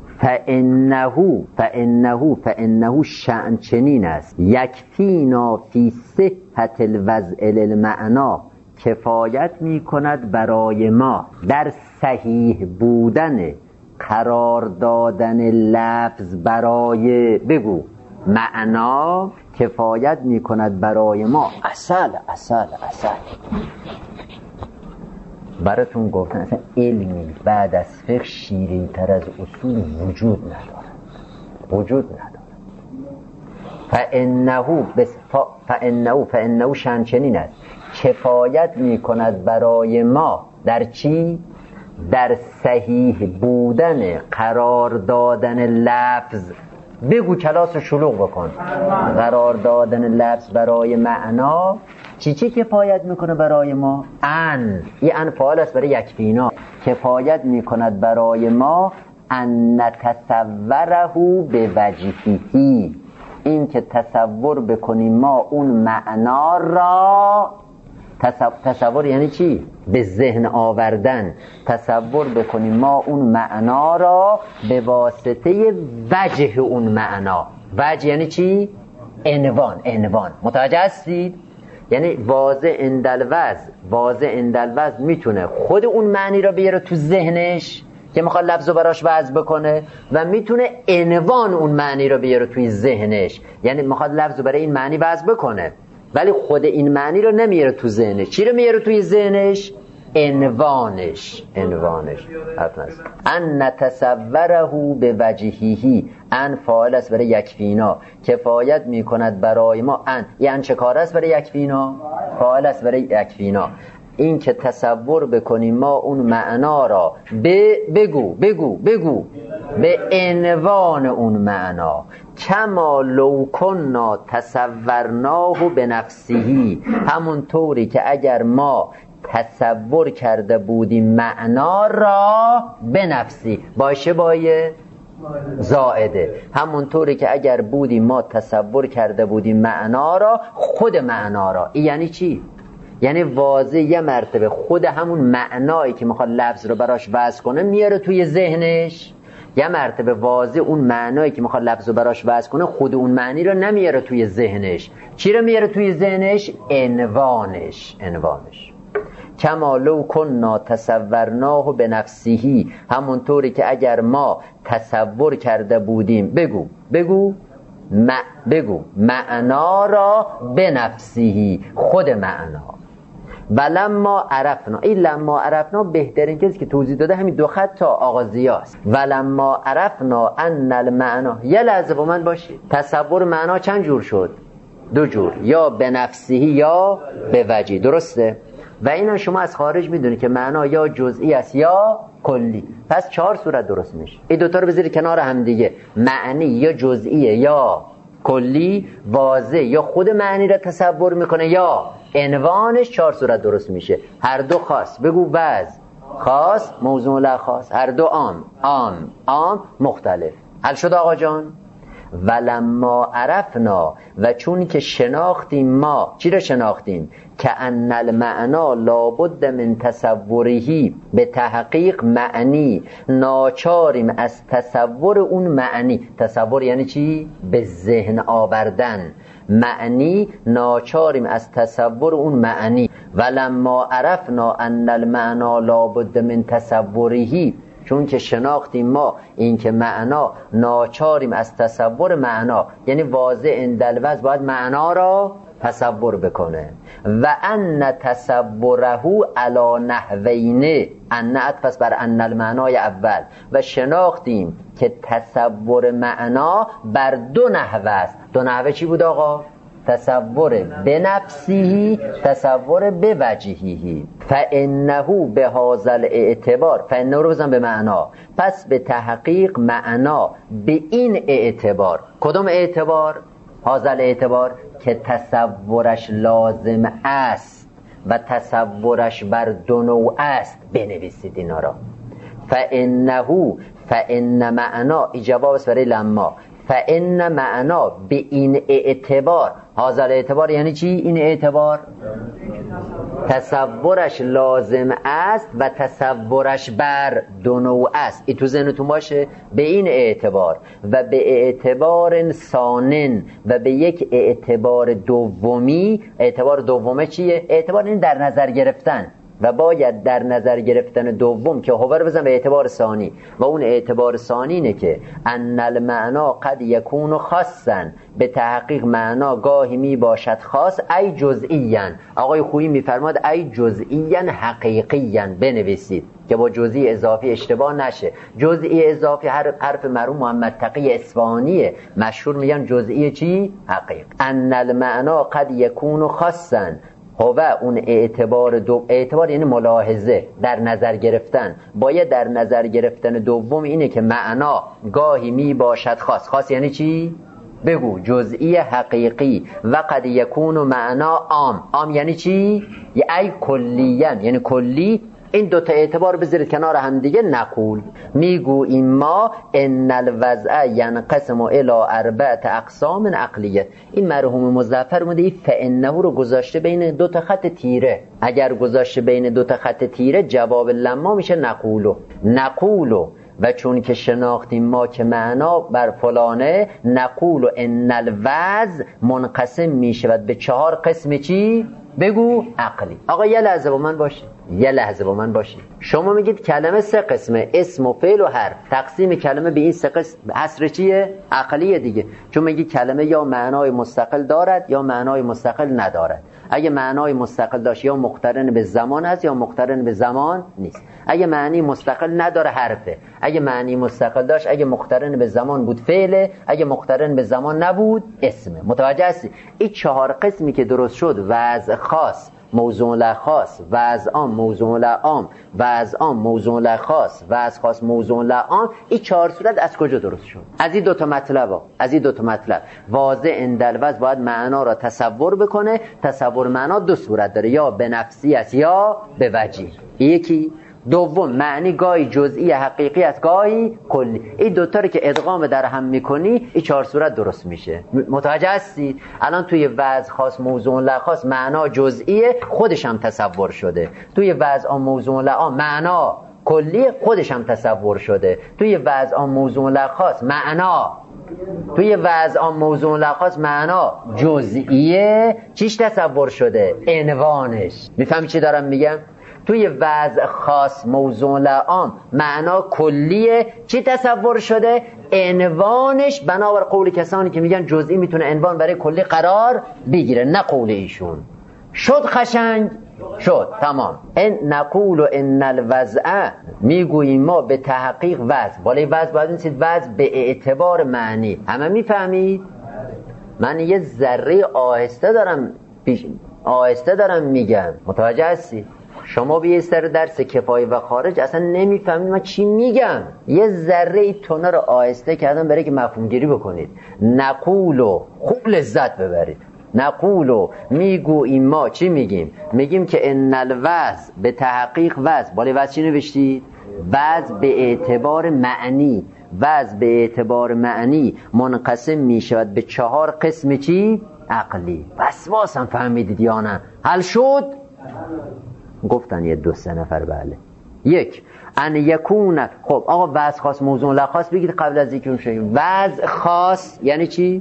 فانه شأن چنین است. یکفینا فی صحت الوضع للمعنا، کفایت می کند برای ما در صحیح بودن قرار دادن لفظ برای بگو معنا. کفایت می کند برای ما. اصل براتون گفتن اصلا علمی بعد از فقه شیرین تر از اصول وجود نداره. فانه شنچنین است کفایت می کند برای ما در چی؟ در صحیح بودن قرار دادن لفظ. بگو کلاس رو شلوغ بکن. قرار دادن لفظ برای معنا چی کفایت میکنه برای ما؟ این ان فعال است برای یکفینا. کفایت میکند برای ما ان نتصوره به وجهی، این که تصور بکنیم ما اون معنا را. تصور یعنی چی؟ به ذهن آوردن. تصور بکنیم ما اون معنا را به واسطه وجه اون معنا. وجه یعنی چی؟ عنوان. متوجه هستید؟ یعنی واضح اندلوز میتونه خود اون معنی را بیاره تو ذهنش که میخواد لفظو براش وضع بکنه و میتونه عنوان اون معنی را بیاره توی ذهنش، یعنی میخواد لفظو برای این معنی وضع بکنه ولی خود این معنی رو نمیاره تو ذهنش. چی رو میاره توی ذهنش؟ عنوانش. ان نتصوره به وجهه، ان فاعل است برای یکفینا، کفایت میکند برای ما. ان چه کار است برای یکفینا؟ فاعل است برای یکفینا. این که تصور بکنیم ما اون معنا را بگو به عنوان اون معنا. کما لو کنا تصورناه به نفسه، همون طوری که اگر ما تصور کرده بودیم معنا را به نفسی، باشه بایه زائده، همون طوری که اگر بودیم ما تصور کرده بودیم معنا را، خود معنا را. این یعنی چی؟ یعنی واضح یه مرتبه خود همون معنایی که میخواد لفظ رو براش وضع کنه میاره توی ذهنش، یه مرتبه واضح اون معنایی که میخواد لفظ رو براش وضع کنه خود اون معنی رو نمیاره توی ذهنش. چی رو میاره توی ذهنش؟ عنوانش. کما لو کنا تصورناه به نفسه، همون طوری که اگر ما تصور کرده بودیم بگو معنا را به نفسه، خود معنا. ولما عرفنا، این لما عرفنا بهترین چیزی که توضیح داده همین دو خط تا آغازیاست. ولما عرفنا ان المعنا، یه لحظه با من باشید، تصور معنا چند جور شد؟ دو جور، یا به نفسه یا به وجهی، درسته؟ و اینا شما از خارج میدونید که معنا یا جزئی است یا کلی، پس 4 صورت درست میشه. این دوتا رو بذارید کنار هم دیگه، معنی یا جزئیه یا کلی، واضح یا خود معنی را تصور میکنه یا عنوانش، 4 صورت درست میشه. هر دو خاص، بگو وضع خاص، موضوع لا خاص، هر دو عام مختلف. حل شد آقا جان؟ ولما عرفنا، و چون که شناختیم ما، چی رو شناختیم؟ که ان المعنا لابد من تصورهی، به تحقیق معنی ناچاریم از تصور اون معنی. تصور یعنی چی؟ به ذهن آوردن. معنی ناچاریم از تصور اون معنی. ولما عرفنا ان المعنا لابد من تصورهی، چون که شناختیم ما این که معنا ناچاریم از تصور معنا، یعنی واضح اندلوز باید معنا را تصور بکنه. و ان تصوره علی نحوین، ان عطف بر ان المعنای اول، و شناختیم که تصور معنا بر دو نحوه است. دو نحوه چی بود آقا؟ تصور به نفسی، تصور به وجهی. فانه به هذا الاعتبار، فانه رو بزن به معنا، پس به تحقیق معنا به این اعتبار. کدوم اعتبار؟ هذا الاعتبار که تصورش لازم است و تصورش بر دو نوع است. بنویسید اینا را. فان معنا، ای جواب است برای لما. فان معنا به این اعتبار، هذا الاعتبار یعنی چی؟ این اعتبار تصورش لازم است و تصورش بر دو نوع است. این تو ذهنتون باشه. به این اعتبار و به اعتبار ثانن، و به یک اعتبار دومی. اعتبار دومه چیه؟ اعتبار این در نظر گرفتن. و باید در نظر گرفتن دوم که هو رو بزن به اعتبار ثانی و اون اعتبار ثانی اینه که ان المعنا قد یکون خاصا، به تحقیق معنا گاهی می باشد خاص، ای جزئیاً. آقای خویی میفرماد ای جزئیاً حقیقیاً بنویسید که با جزئی اضافی اشتباه نشه. جزئی اضافی حرف مرحوم محمد تقی اصفهانی مشهور میگن جزئی چی؟ حقیق. ان المعنا قد یکون خاصا، هو اون اعتبار یعنی ملاحظه، در نظر گرفتن. باید در نظر گرفتن دوم اینه که معنا گاهی می باشد خاص. خاص یعنی چی؟ بگو. جزئی حقیقی. و قد یکون معنا عام. عام یعنی چی؟ ای کلیاً یعنی کلی. این دوتا اعتبار بذارید کنار هم دیگه. نقول میگوییم ما ان الوضع ینقسم الی 4 اقسام عقلیه. این مرحوم مظفر اومده این فانه رو گذاشته بین دوتا خط تیره. اگر گذاشته بین دوتا خط تیره جواب لما میشه نقولو و چون که شناختیم ما که معنا بر فلانه، نقول ان الوضع منقسم میشود به 4 قسم. چی؟ بگو. عقلی. آقا یه لحظه با من باشید. شما میگید کلمه 3 قسمه، اسم و فعل و حرف. تقسیم کلمه به این 3 قسم اصل چیه؟ عقلیه دیگه. چون میگید کلمه یا معنای مستقل دارد یا معنای مستقل ندارد. اگه معنای مستقل داشت یا مقترن به زمان است یا مقترن به زمان نیست. اگه معنی مستقل نداره حرفه. اگه معنی مستقل داشت، اگه مقترن به زمان بود فعله، اگه مقترن به زمان نبود اسمه. متوجه هستی؟ این 4 قسمی که درست شد، وضع خاص، موضوع له خاص، وضع عام، موضوع له عام، وضع عام، موضوع له خاص، وضع خاص، موضوع له عام، این 4 صورت از کجا درست شد؟ از این 2 مطلب. واضح اندالوضع باید معنا را تصور بکنه. تصور معنا 2 صورت داره، یا به نفسی است یا به وجهی. یکی. دوم معنی گاهی جزئی حقیقی است گاهی کلی. این دوتا رو که ادغام در هم میکنی این 4 صورت درست میشه. متوجه هستید؟ الان توی وضع خاص موضوع له خاص معنا جزئیه، خودش هم تصور شده. توی وضع عام موضوع له عام معنا کلی، خودش هم تصور شده. توی وضع عام موضوع له خاص معنا جزئیه، چیش تصور شده؟ عنوانش. میفهمی چی دارم میگم؟ توی وضع خاص موضوع لعام معنا کلیه، چی تصور شده؟ عنوانش. بنابر قول کسانی که میگن جزئی میتونه عنوان برای کلی قرار بگیره، نه قول ایشون. شد قشنگ؟ شد. تمام. نقول ان الوضع، میگوییم ما به تحقیق وضع. بالای وضع باید نیستید وضع به اعتبار معنی. همه میفهمید؟ من یه ذره آهسته دارم میگم. متوجه هستی؟ شما به یه سر درس کفایه و خارج اصلا نمیفهمید من چی میگم. یه ذره ای تونه رو آهسته کردم برای که مفهوم گیری بکنید. نقولو خوب لذت ببرید. نقولو میگوییم ما. چی میگیم؟ میگیم که ان الوضع به تحقیق وضع. بالای وضع چی نوشتید؟ وضع به اعتبار معنی. وضع به اعتبار معنی منقسم میشود به 4 قسم. چی؟ عقلی. وسواسم فهمیدید یا نه؟ حل شد؟ گفتن یه 2-3 نفر بله. 1 ان یکون. خب آقا وضع خاص موضوع له خاص بگید قبل از اینکه میشه. وضع خاص یعنی چی؟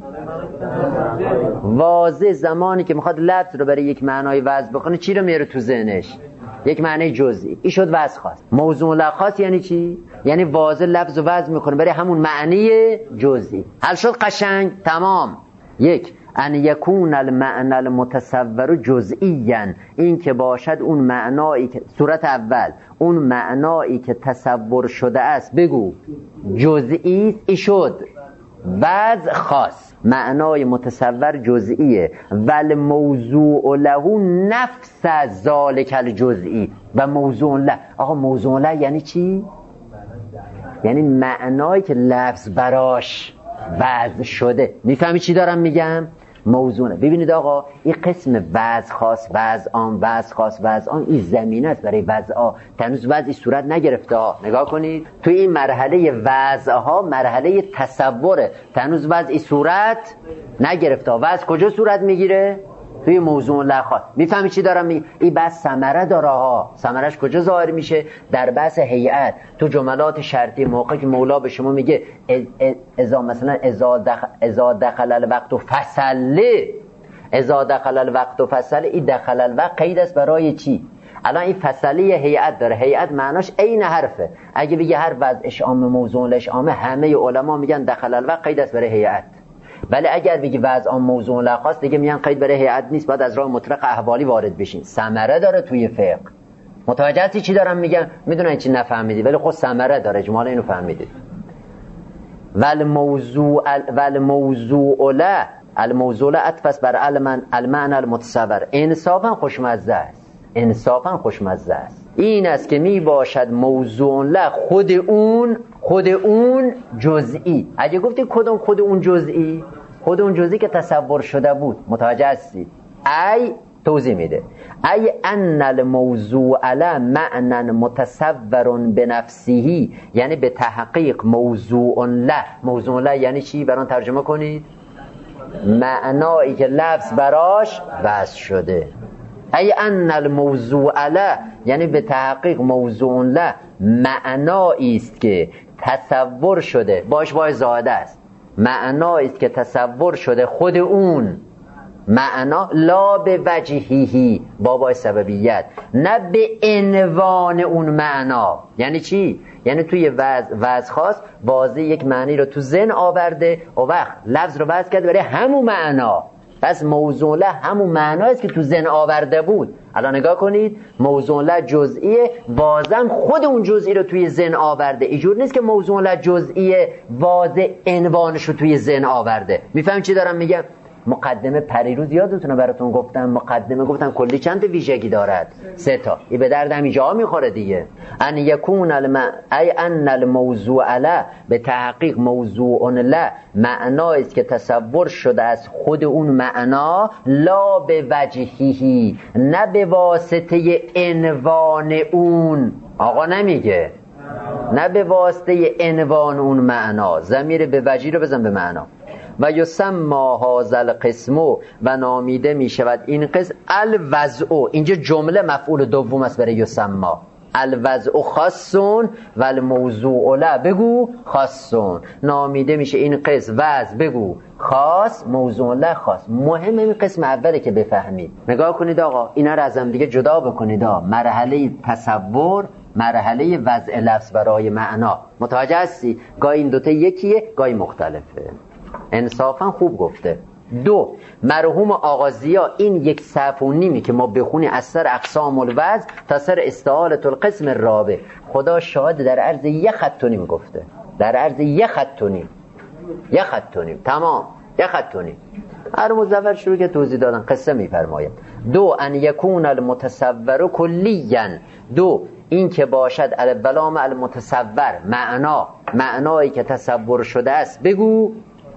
واضح زمانی که میخواد لفظ رو برای یک معنای وضع بکنه چی رو میاره تو ذهنش؟ یک معنی جزئی. این شد وضع خاص. موضوع له خاص یعنی چی؟ یعنی واضح لفظ رو وضع میکنه برای همون معنی جزئی. حل شد قشنگ؟ تمام. 1 ان یکون المعنى المتصور جزئیاً، این که باشد اون معنایی که صورت اول اون معنایی که تصور شده است بگو جزئی. ای شد وضع خاص. معنای متصور جزئیه ول موضوع له نفس ذالک الجزئی و موضوع له. آقا موضوع له یعنی چی؟ یعنی معنایی که لفظ براش وضع شده. میفهمی چی دارم میگم؟ موضوع. ببینید آقا این قسم وضع خاص، وضع عام، وضع خاص، وضع عام، این زمینه است برای وضع ها. هنوز وضعی صورت نگرفته ها. نگاه کنید توی این مرحله وضع ها مرحله تصوره. هنوز وضعی صورت نگرفته ها. وضع کجا صورت میگیره؟ توی موضوع له خاص. میفهمی چی دارم میگم؟ این بحث ثمره داره ها. ثمرش کجا ظاهر میشه؟ در بحث هیئت. تو جملات شرطی موقعی که مولا به شما میگه اذا مثلا اذا دخل الوقت فصل، اذا دخل الوقت فصل، این دخل الوقت قید است برای چی؟ الان این فصلی هیئت داره، هیئت معناش عین حرفه. اگه بگه هر وضعش عام موضوع لش عامه، همه علما میگن دخل الوقت قید است برای هیئت. ولی اگر بگی وضع عام موضوع لا خاص، دیگه میگن قید برای هیئت نیست، باید از راه مطلق احوالی وارد بشین. ثمره داره توی فقه. متوجه هستی چی دارم میگم؟ میدونن چی نفهمیدی، ولی خود ثمره داره، اجمالا اینو فهمیدید. والموضوع لا، الموضوع لا اطفس بر المعنى المتصور. انصافا خوشمزه است، انصافا خوشمزه است. این است که می باشد موضوع لا خود اون جزئی. اگه گفتی کدوم خود اون جزئی، خود اون جزئی که تصور شده بود. متوجه هستی؟ ای توضیح میده ای ان الموضوع لا معنى متصور بنفسه، یعنی به تحقیق موضوع لا. موضوع لا یعنی چی؟ برام ترجمه کنید. معنایی که لفظ براش وضع شده. ای ان الموضوع لا یعنی به تحقیق موضوع لا معنایی است که تصور شده، باش زاده است، معنایی است که تصور شده خود اون معنا، لا به وجهیهی، با سببیت، نه به عنوان اون معنا. یعنی چی؟ یعنی توی وضع خاص واضح یک معنی رو تو ذهن آورده و وقت لفظ رو وضع کرده برای همون معنا. پس موضوع له همون معنایی است که تو ذهن آورده بود. الان نگاه کنید، موضوع له جزئیه، بازم خود اون جزئی رو توی ذهن آورده. اینجور نیست که موضوع له جزئیه واضح عنوانش رو توی ذهن آورده. میفهم چی دارم میگم؟ مقدمه پریروز یادتونه براتون گفتم، مقدمه گفتم کلی چند ویژگی دارد؟ 3 تا. این به درد همینجا میخوره دیگه. ان یکون ای ان الموضوع لا، به تحقیق موضوع لا معنایی است که تصور شده از خود اون معنا، لا به وجهی، نه به واسطه عنوان اون. آقا نمیگه نه به واسطه عنوان اون معنا، ضمیر به وجهی رو بزن به معنا. و یسمى هذا القسم، و نامیده می شود این قسم الوضع. اینجا جمله مفعول دوم است برای یسمى. الوضع خاصون و الموضوع لا بگو خاصون. نامیده میشه این قسم وضع بگو خاص، موضوع لا خاص. مهم این قسم اوله که بفهمید. نگاه کنید آقا، اینا رو از هم دیگه جدا بکنید. مرحله تصور، مرحله وضع لفظ برای معنا. متوجه هستی؟ گاهی این دوتا یکیه، گاهی مختلفه. انصافا خوب گفته. 2. مرحوم آغازیا این 1.5 صفحه که ما بخونی از سر اقسام الوضع تا سر استعالة القسم الرابع، خدا شاهد در عرض 1.5 خط گفته. در عرض 1.5 خط. 1.5 خط. تمام 1.5 خط. هر مزور شروع که توضیح دادن قصه میفرماید. 2. ان یکون المتصور کلیا. 2. این که باشد البلام المتصور، معنایی که تصور شده است بگو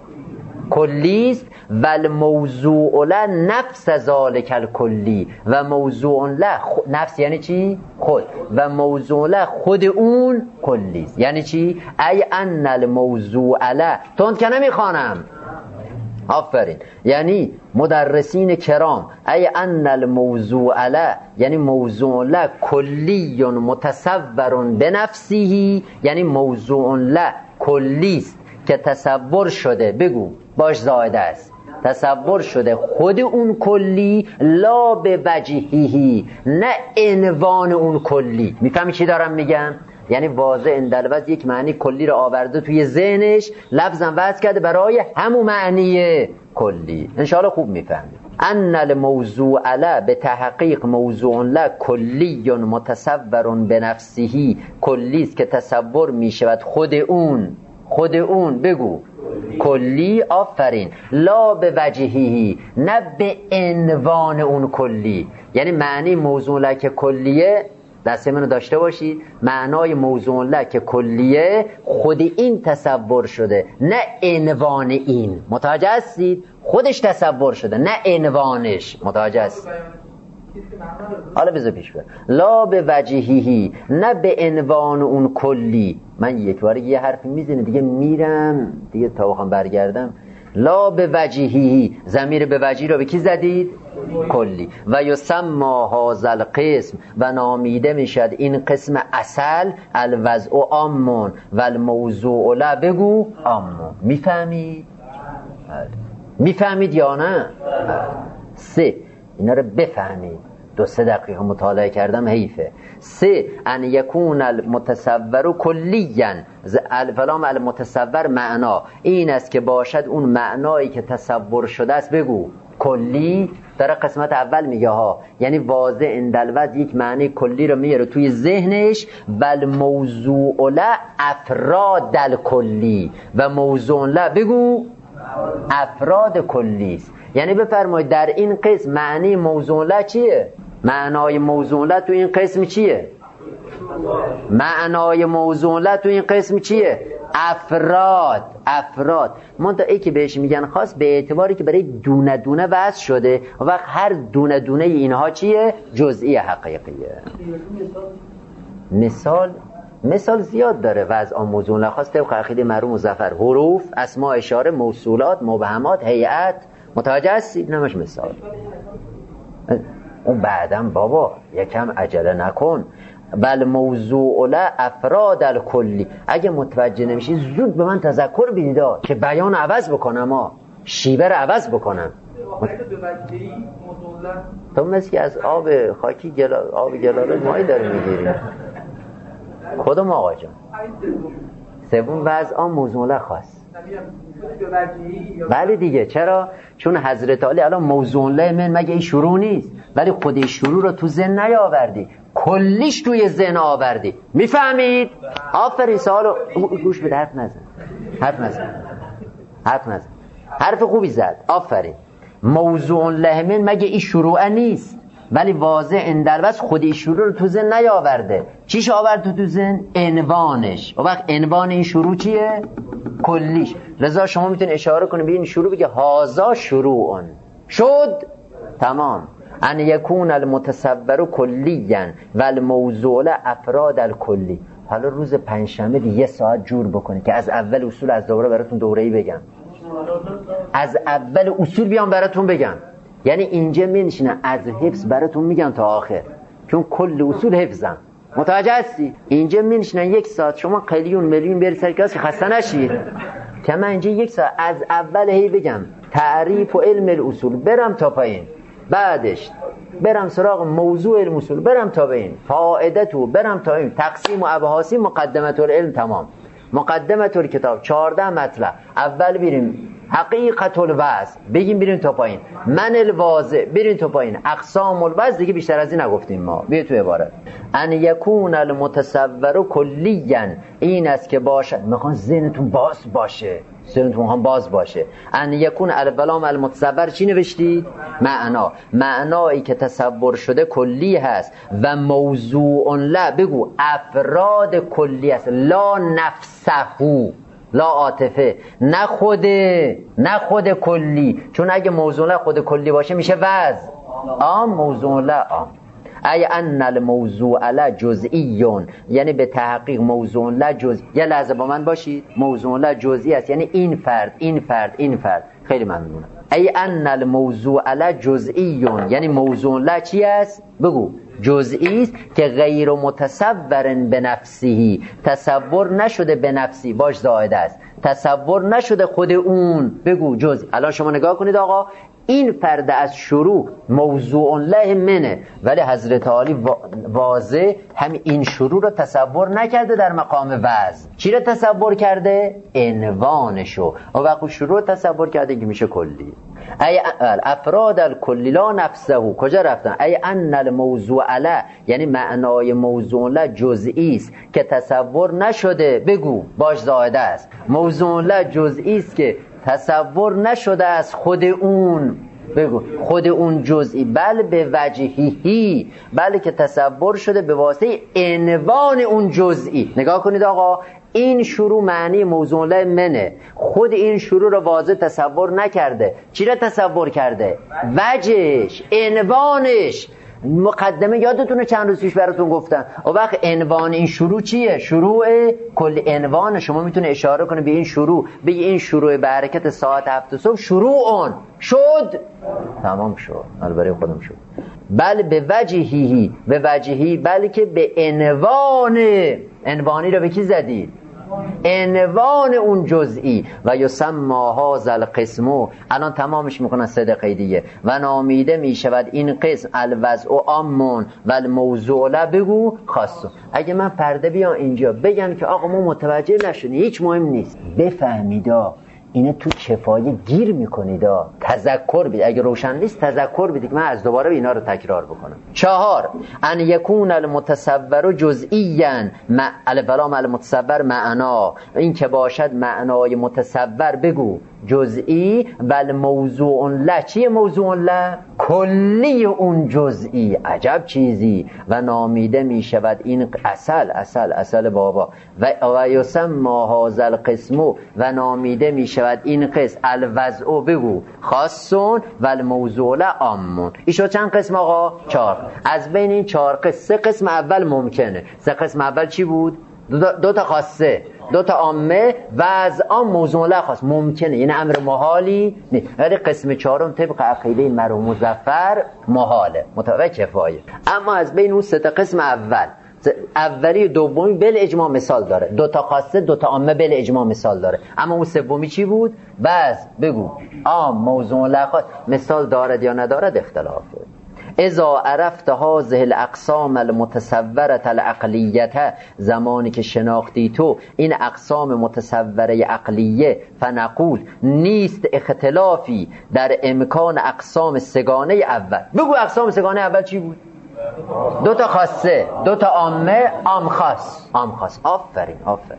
کلیست. و الموضوع لا نفس ذالک الکلی، و موضوع لا نفس یعنی چی؟ خود. و موضوع لا خود اون کلیست. یعنی چی؟ ای ان الموضوع لا، تند که نمیخوانم، آفرین، یعنی مدرسین کرام، ای ان الموضوع لا یعنی موضوع لا کلی متصور بنفسه، یعنی موضوع لا کلیست که تصور شده بگو باش زائده است، تصور شده خود اون کلی، لا به وجهی، نه عنوان اون کلی. میفهمی چی دارم میگم؟ یعنی واضح اندلوز یک معنی کلی رو آورده توی ذهنش، لفظم وضع کرده برای همون معنی کلی. انشاءالله خوب میفهمی. ان الموضوع لا به تحقیق موضوع لا کلی متصور بنفسه، کلیست که تصور میشود خود اون بگو کلی. آفرین. لا به وجهی، نه به عنوان اون کلی. یعنی معنی موضوع لا که کلیه، دسته منو داشته باشید، معنای موضوع لا که کلیه خود این تصور شده، نه عنوان این. متوجه هستید؟ خودش تصور شده نه عنوانش. متوجه هستید؟ حالا بذار پیش بر. لا به وجهی، نه به عنوان اون کلی. من یک بار یه حرفی میزنه دیگه میرم دیگه تا بخوام برگردم. لا به وجهی، ضمیر به وجهی رو به کی زدید؟ کلی. و یسمى هذا القسم، و نامیده میشد این قسم اصل الوضع عام و الموضوع لا بگو عام. میفهمید؟ میفهمید یا نه؟ 3. اینا رو بفهمید. 2-3 دقیقه مطالعه کردم حیفه. 3 ان یکون المتصور کلیا، الفلام المتصور معنا این است که باشد اون معنایی که تصور شده است بگو کلی. در قسمت اول میگه ها، یعنی واضح اندلوز یک معنی کلی رو میاره توی ذهنش. بل موضوع له افراد الکلی، و موضوع له بگو افراد کلی است. یعنی بفرمایید در این قسم معنی موضوع له چیه؟ معنای موضوع له تو این قسم چیه؟ معنای موضوع له تو این قسم چیه؟ افراد. منتها ای که بهش میگن خاص به اعتباری که برای دونه دونه وضع شده و وقت هر دونه دونه اینها چیه؟ جزئی حقیقیه. مثال زیاد داره وضع موضوع له خاص طبق عقیده مرحوم مظفر. حروف، اسماء اشاره، موصولات، مبهمات، هیئت. متوجه هستید؟ نمش مثال. اون بعدم بابا یکم عجله نکن. بل موضوع له افراد الکلی. اگه متوجه نمیشی زود به من تذکر بدید که بیان عوض بکنم، شیوه رو عوض بکنم. تو مثل از آب خاکی آب گلاره مایی داره میگیری. کدوم آقا جان؟ سوم وضع موضوع له خاص. بله دیگه. چرا؟ چون حضرت علی الان موضوع له من مگه این شروع نیست؟ ولی خود شروع رو تو ذهن نیاوردی، کلیش توی ذهن آوردی. میفهمید؟ آفرین. سوالو گوش بده. حرف نزن. حرف خوبی زد. آفرین. موضوع له من مگه این شروع نیست؟ ولی واضح اندلوز خود این شروع رو تو ذهن نیاورده. چیش آورد تو ذهن؟ عنوانش. و وقت عنوان این شروع چیه؟ کلیش. لذا شما میتونید اشاره کنید به این شروع بگه هازا شروعون شد تمام. ان یکون المتصور کلیا و الموضوع له افراد الکلی. حالا روز پنجشنبه 1 ساعت جور بکنید که از اول اصول از دوره براتون دوره‌ای بگم. از اول اصول بیام براتون بگم. یعنی اینجا می‌نشینم از حفظ براتون میگم تا آخر، چون کل اصول حفظم. متوجه هستی؟ اینجا می‌نشینم 1 ساعت شما قلیون میلیون برید سر کلاس که خسته نشید. که من اینجا 1 ساعت از اول هی بگم تعریف و علم الاصول، برم تا پایین، بعدش برم سراغ موضوع علم اصول، برم تا بین فائدتو، برم تا این تقسیم و ابحاثی، مقدمه العلم تمام، مقدمه الکتاب 14 مطلب. اول بریم حقیقت الوضع بگیم، بریم تا پایین من الواضع، بریم تا پایین اقسام الوضع. دیگه بیشتر از این نگفتیم ما. بیا تو عبارت ان یکون المتصور کلیا، این است که باشد. میخوان ذهنتون باز باشه، ذهنتون هم باز باشه. ان یکون الفلام المتصور چی نوشتی؟ معنایی که تصور شده کلی هست و موضوع له بگو افراد کلی است. لا نفسه، لا عاطفه، نه خود کلی. چون اگه موضوع له خود کلی باشه میشه وضع. موضوع له ای ان الموضوع له جزئیون، یعنی به تحقیق موضوع له جزئی. یه لحظه با من باشید. موضوع له جزئی است، یعنی این فرد. خیلی ممنونم. ای ان الموضوع له جزئیون، یعنی موضوع له چی است؟ بگو جزئی است که غیر متصور به نفسه، تصور نشده به نفسی، باش زائد است، تصور نشده خود اون. بگو جزئی. الان شما نگاه کنید آقا، این فرد از شروع موضوع له منه، ولی حضرت علی واضح هم این شروع رو تصور نکرده در مقام وضع. چی رو تصور کرده؟ عنوانشو. و وقتی شروع تصور کرده که میشه کلی. ای افراد الکلی لا نفسه. کجا رفتن؟ ای ان الموضوع له، یعنی معنای موضوع له جزئی است که تصور نشده. بگو باش زائده است. موضوع له جزئی است که تصور نشده از خود اون. بگو خود اون جزئی، بل به وجهی، بله که تصور شده به واسطه عنوان اون جزئی. نگاه کنید آقا، این شروع معنی موضوع له منه، خود این شروع رو واضح تصور نکرده. چی رو تصور کرده؟ وجهش، عنوانش. مقدمه یادتونه چند روز پیش براتون گفتم. و وقت عنوان این شروع چیه؟ شروع کل عنوان. شما میتونه اشاره کنه به این شروع، به این شروع به حرکت ساعت 7 صبح شروع اون شد، تمام شد. برای خودم شد. بل به وجهی، بلکه به عنوانی رو به کی زدید؟ عنوان اون جزئی و یسمى هذا القسم، الان تمامش میکنن 3 دقیقه دیگه، و نامیده میشود این قسم الوضع عام و الموضوع له بگو خاص. اگه من پرده بیام اینجا بگم که آقا ما متوجه نشدیم، هیچ مهم نیست، بفهمیدا اینه تو کفایه گیر میکنیدا، تذکر بید، اگه روشن نیست تذکر بید که من از دوباره اینا رو تکرار بکنم. 4 ان یکون المتصور جزئیا الفلا مع المتصور معنا، این که باشد معنای متصور بگو جزئی، بل موضوع له، چیه موضوع له؟ کلی اون جزئی، عجب چیزی، و نامیده می شود این اصل بابا، و یسمى هذا القسم، و نامیده می شود این قسم الوضع بگو خاصون و الموضوع له عامون. این شد چند قسم آقا؟ 4. از بین این 4 قسم 3 قسم اول ممکنه. 3 قسم اول چی بود؟ 2 تا خاصه، 2 تا عامه و از عام موضوع له خاص، ممکنه، یعنی امر محالی نیست. ولی قسم 4 طبق عقیده مرحوم مظفر محاله، متوجه کفایه. اما از بین اون 3 تا قسم اولی دومی بل اجماع مثال داره، 2 تا خاصه 2 تا عامه بل اجماع مثال داره. اما اون سومی چی بود؟ بعض بگو عام موضوع له خاص مثال دارد یا ندارد اختلافه. اذا عرفت هذه الاقسام المتصوره العقلیه، زمانی که شناختی تو این اقسام متصوره عقلیه، فنقول نیست اختلافی در امکان اقسام سگانه اول. بگو اقسام سگانه اول چی بود؟ 2 تا خاصه 2 تا عامه عام خاص. آفرین.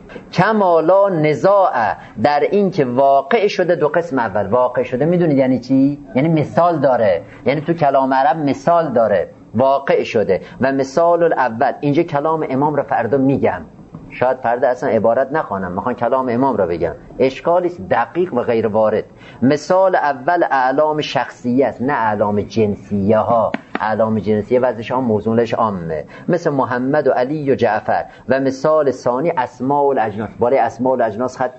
کمالا نزاع در این که واقع شده 2 قسم اول. واقع شده میدونید یعنی چی؟ یعنی مثال داره، یعنی تو کلام عرب مثال داره، واقع شده. و مثال الاول، اینجا کلام امام رو فردا میگم، شاید فردا اصلا عبارت نخوانم، میخوام کلام امام رو بگم، اشکالی است دقیق و غیر وارد. مثال اول اعلام شخصیه است، نه اعلام جنسیه ها. اعلام جنسیه وضعش هم موضوعش عامه، مثل محمد و علی و جعفر. و مثال ثانی اسماء الاجناس، بالای اسماء الاجناس خط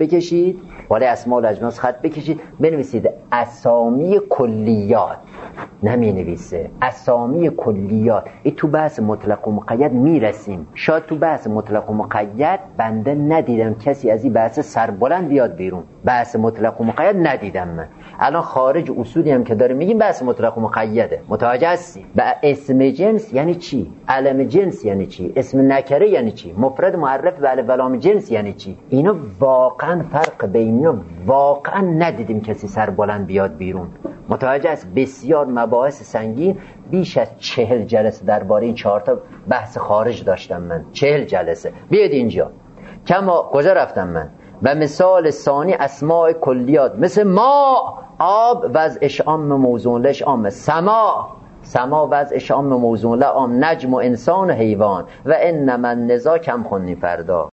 بکشید، بنویسید اسامی کلیات، نمی نویسه اسامی کلیات. این تو بحث مطلق و مقید میرسیم، شاید تو بحث مطلق و مقید بنده ندیدم کسی از این بحث سربلند بیاد بیرون. بحث مطلق و مقید ندیدم من. الان خارج اصولی هم که داره میگیم بحث مطلق و مقیده، متوجه هستی؟ و اسم جنس یعنی چی؟ علم جنس یعنی چی؟ اسم نکره یعنی چی؟ مفرد معرف به الف و لام جنس یعنی چی؟ اینا واقعا فرق بین واقعا ندیدیم کسی سربلند بیاد بیرون. متوجه است؟ بسیار مباحث سنگین، بیش از 40 جلسه درباره این 4 تا بحث خارج داشتم من. 40 جلسه. بیاید اینجا. کجا رفتم من؟ و مثال ثانی اسماء کلیات، مثل ما آب وضعش عام موضوع لش عام، سما وضعش عام موضوع له عام، نجم و انسان و حیوان. و انما النزاع کم خونی فردا.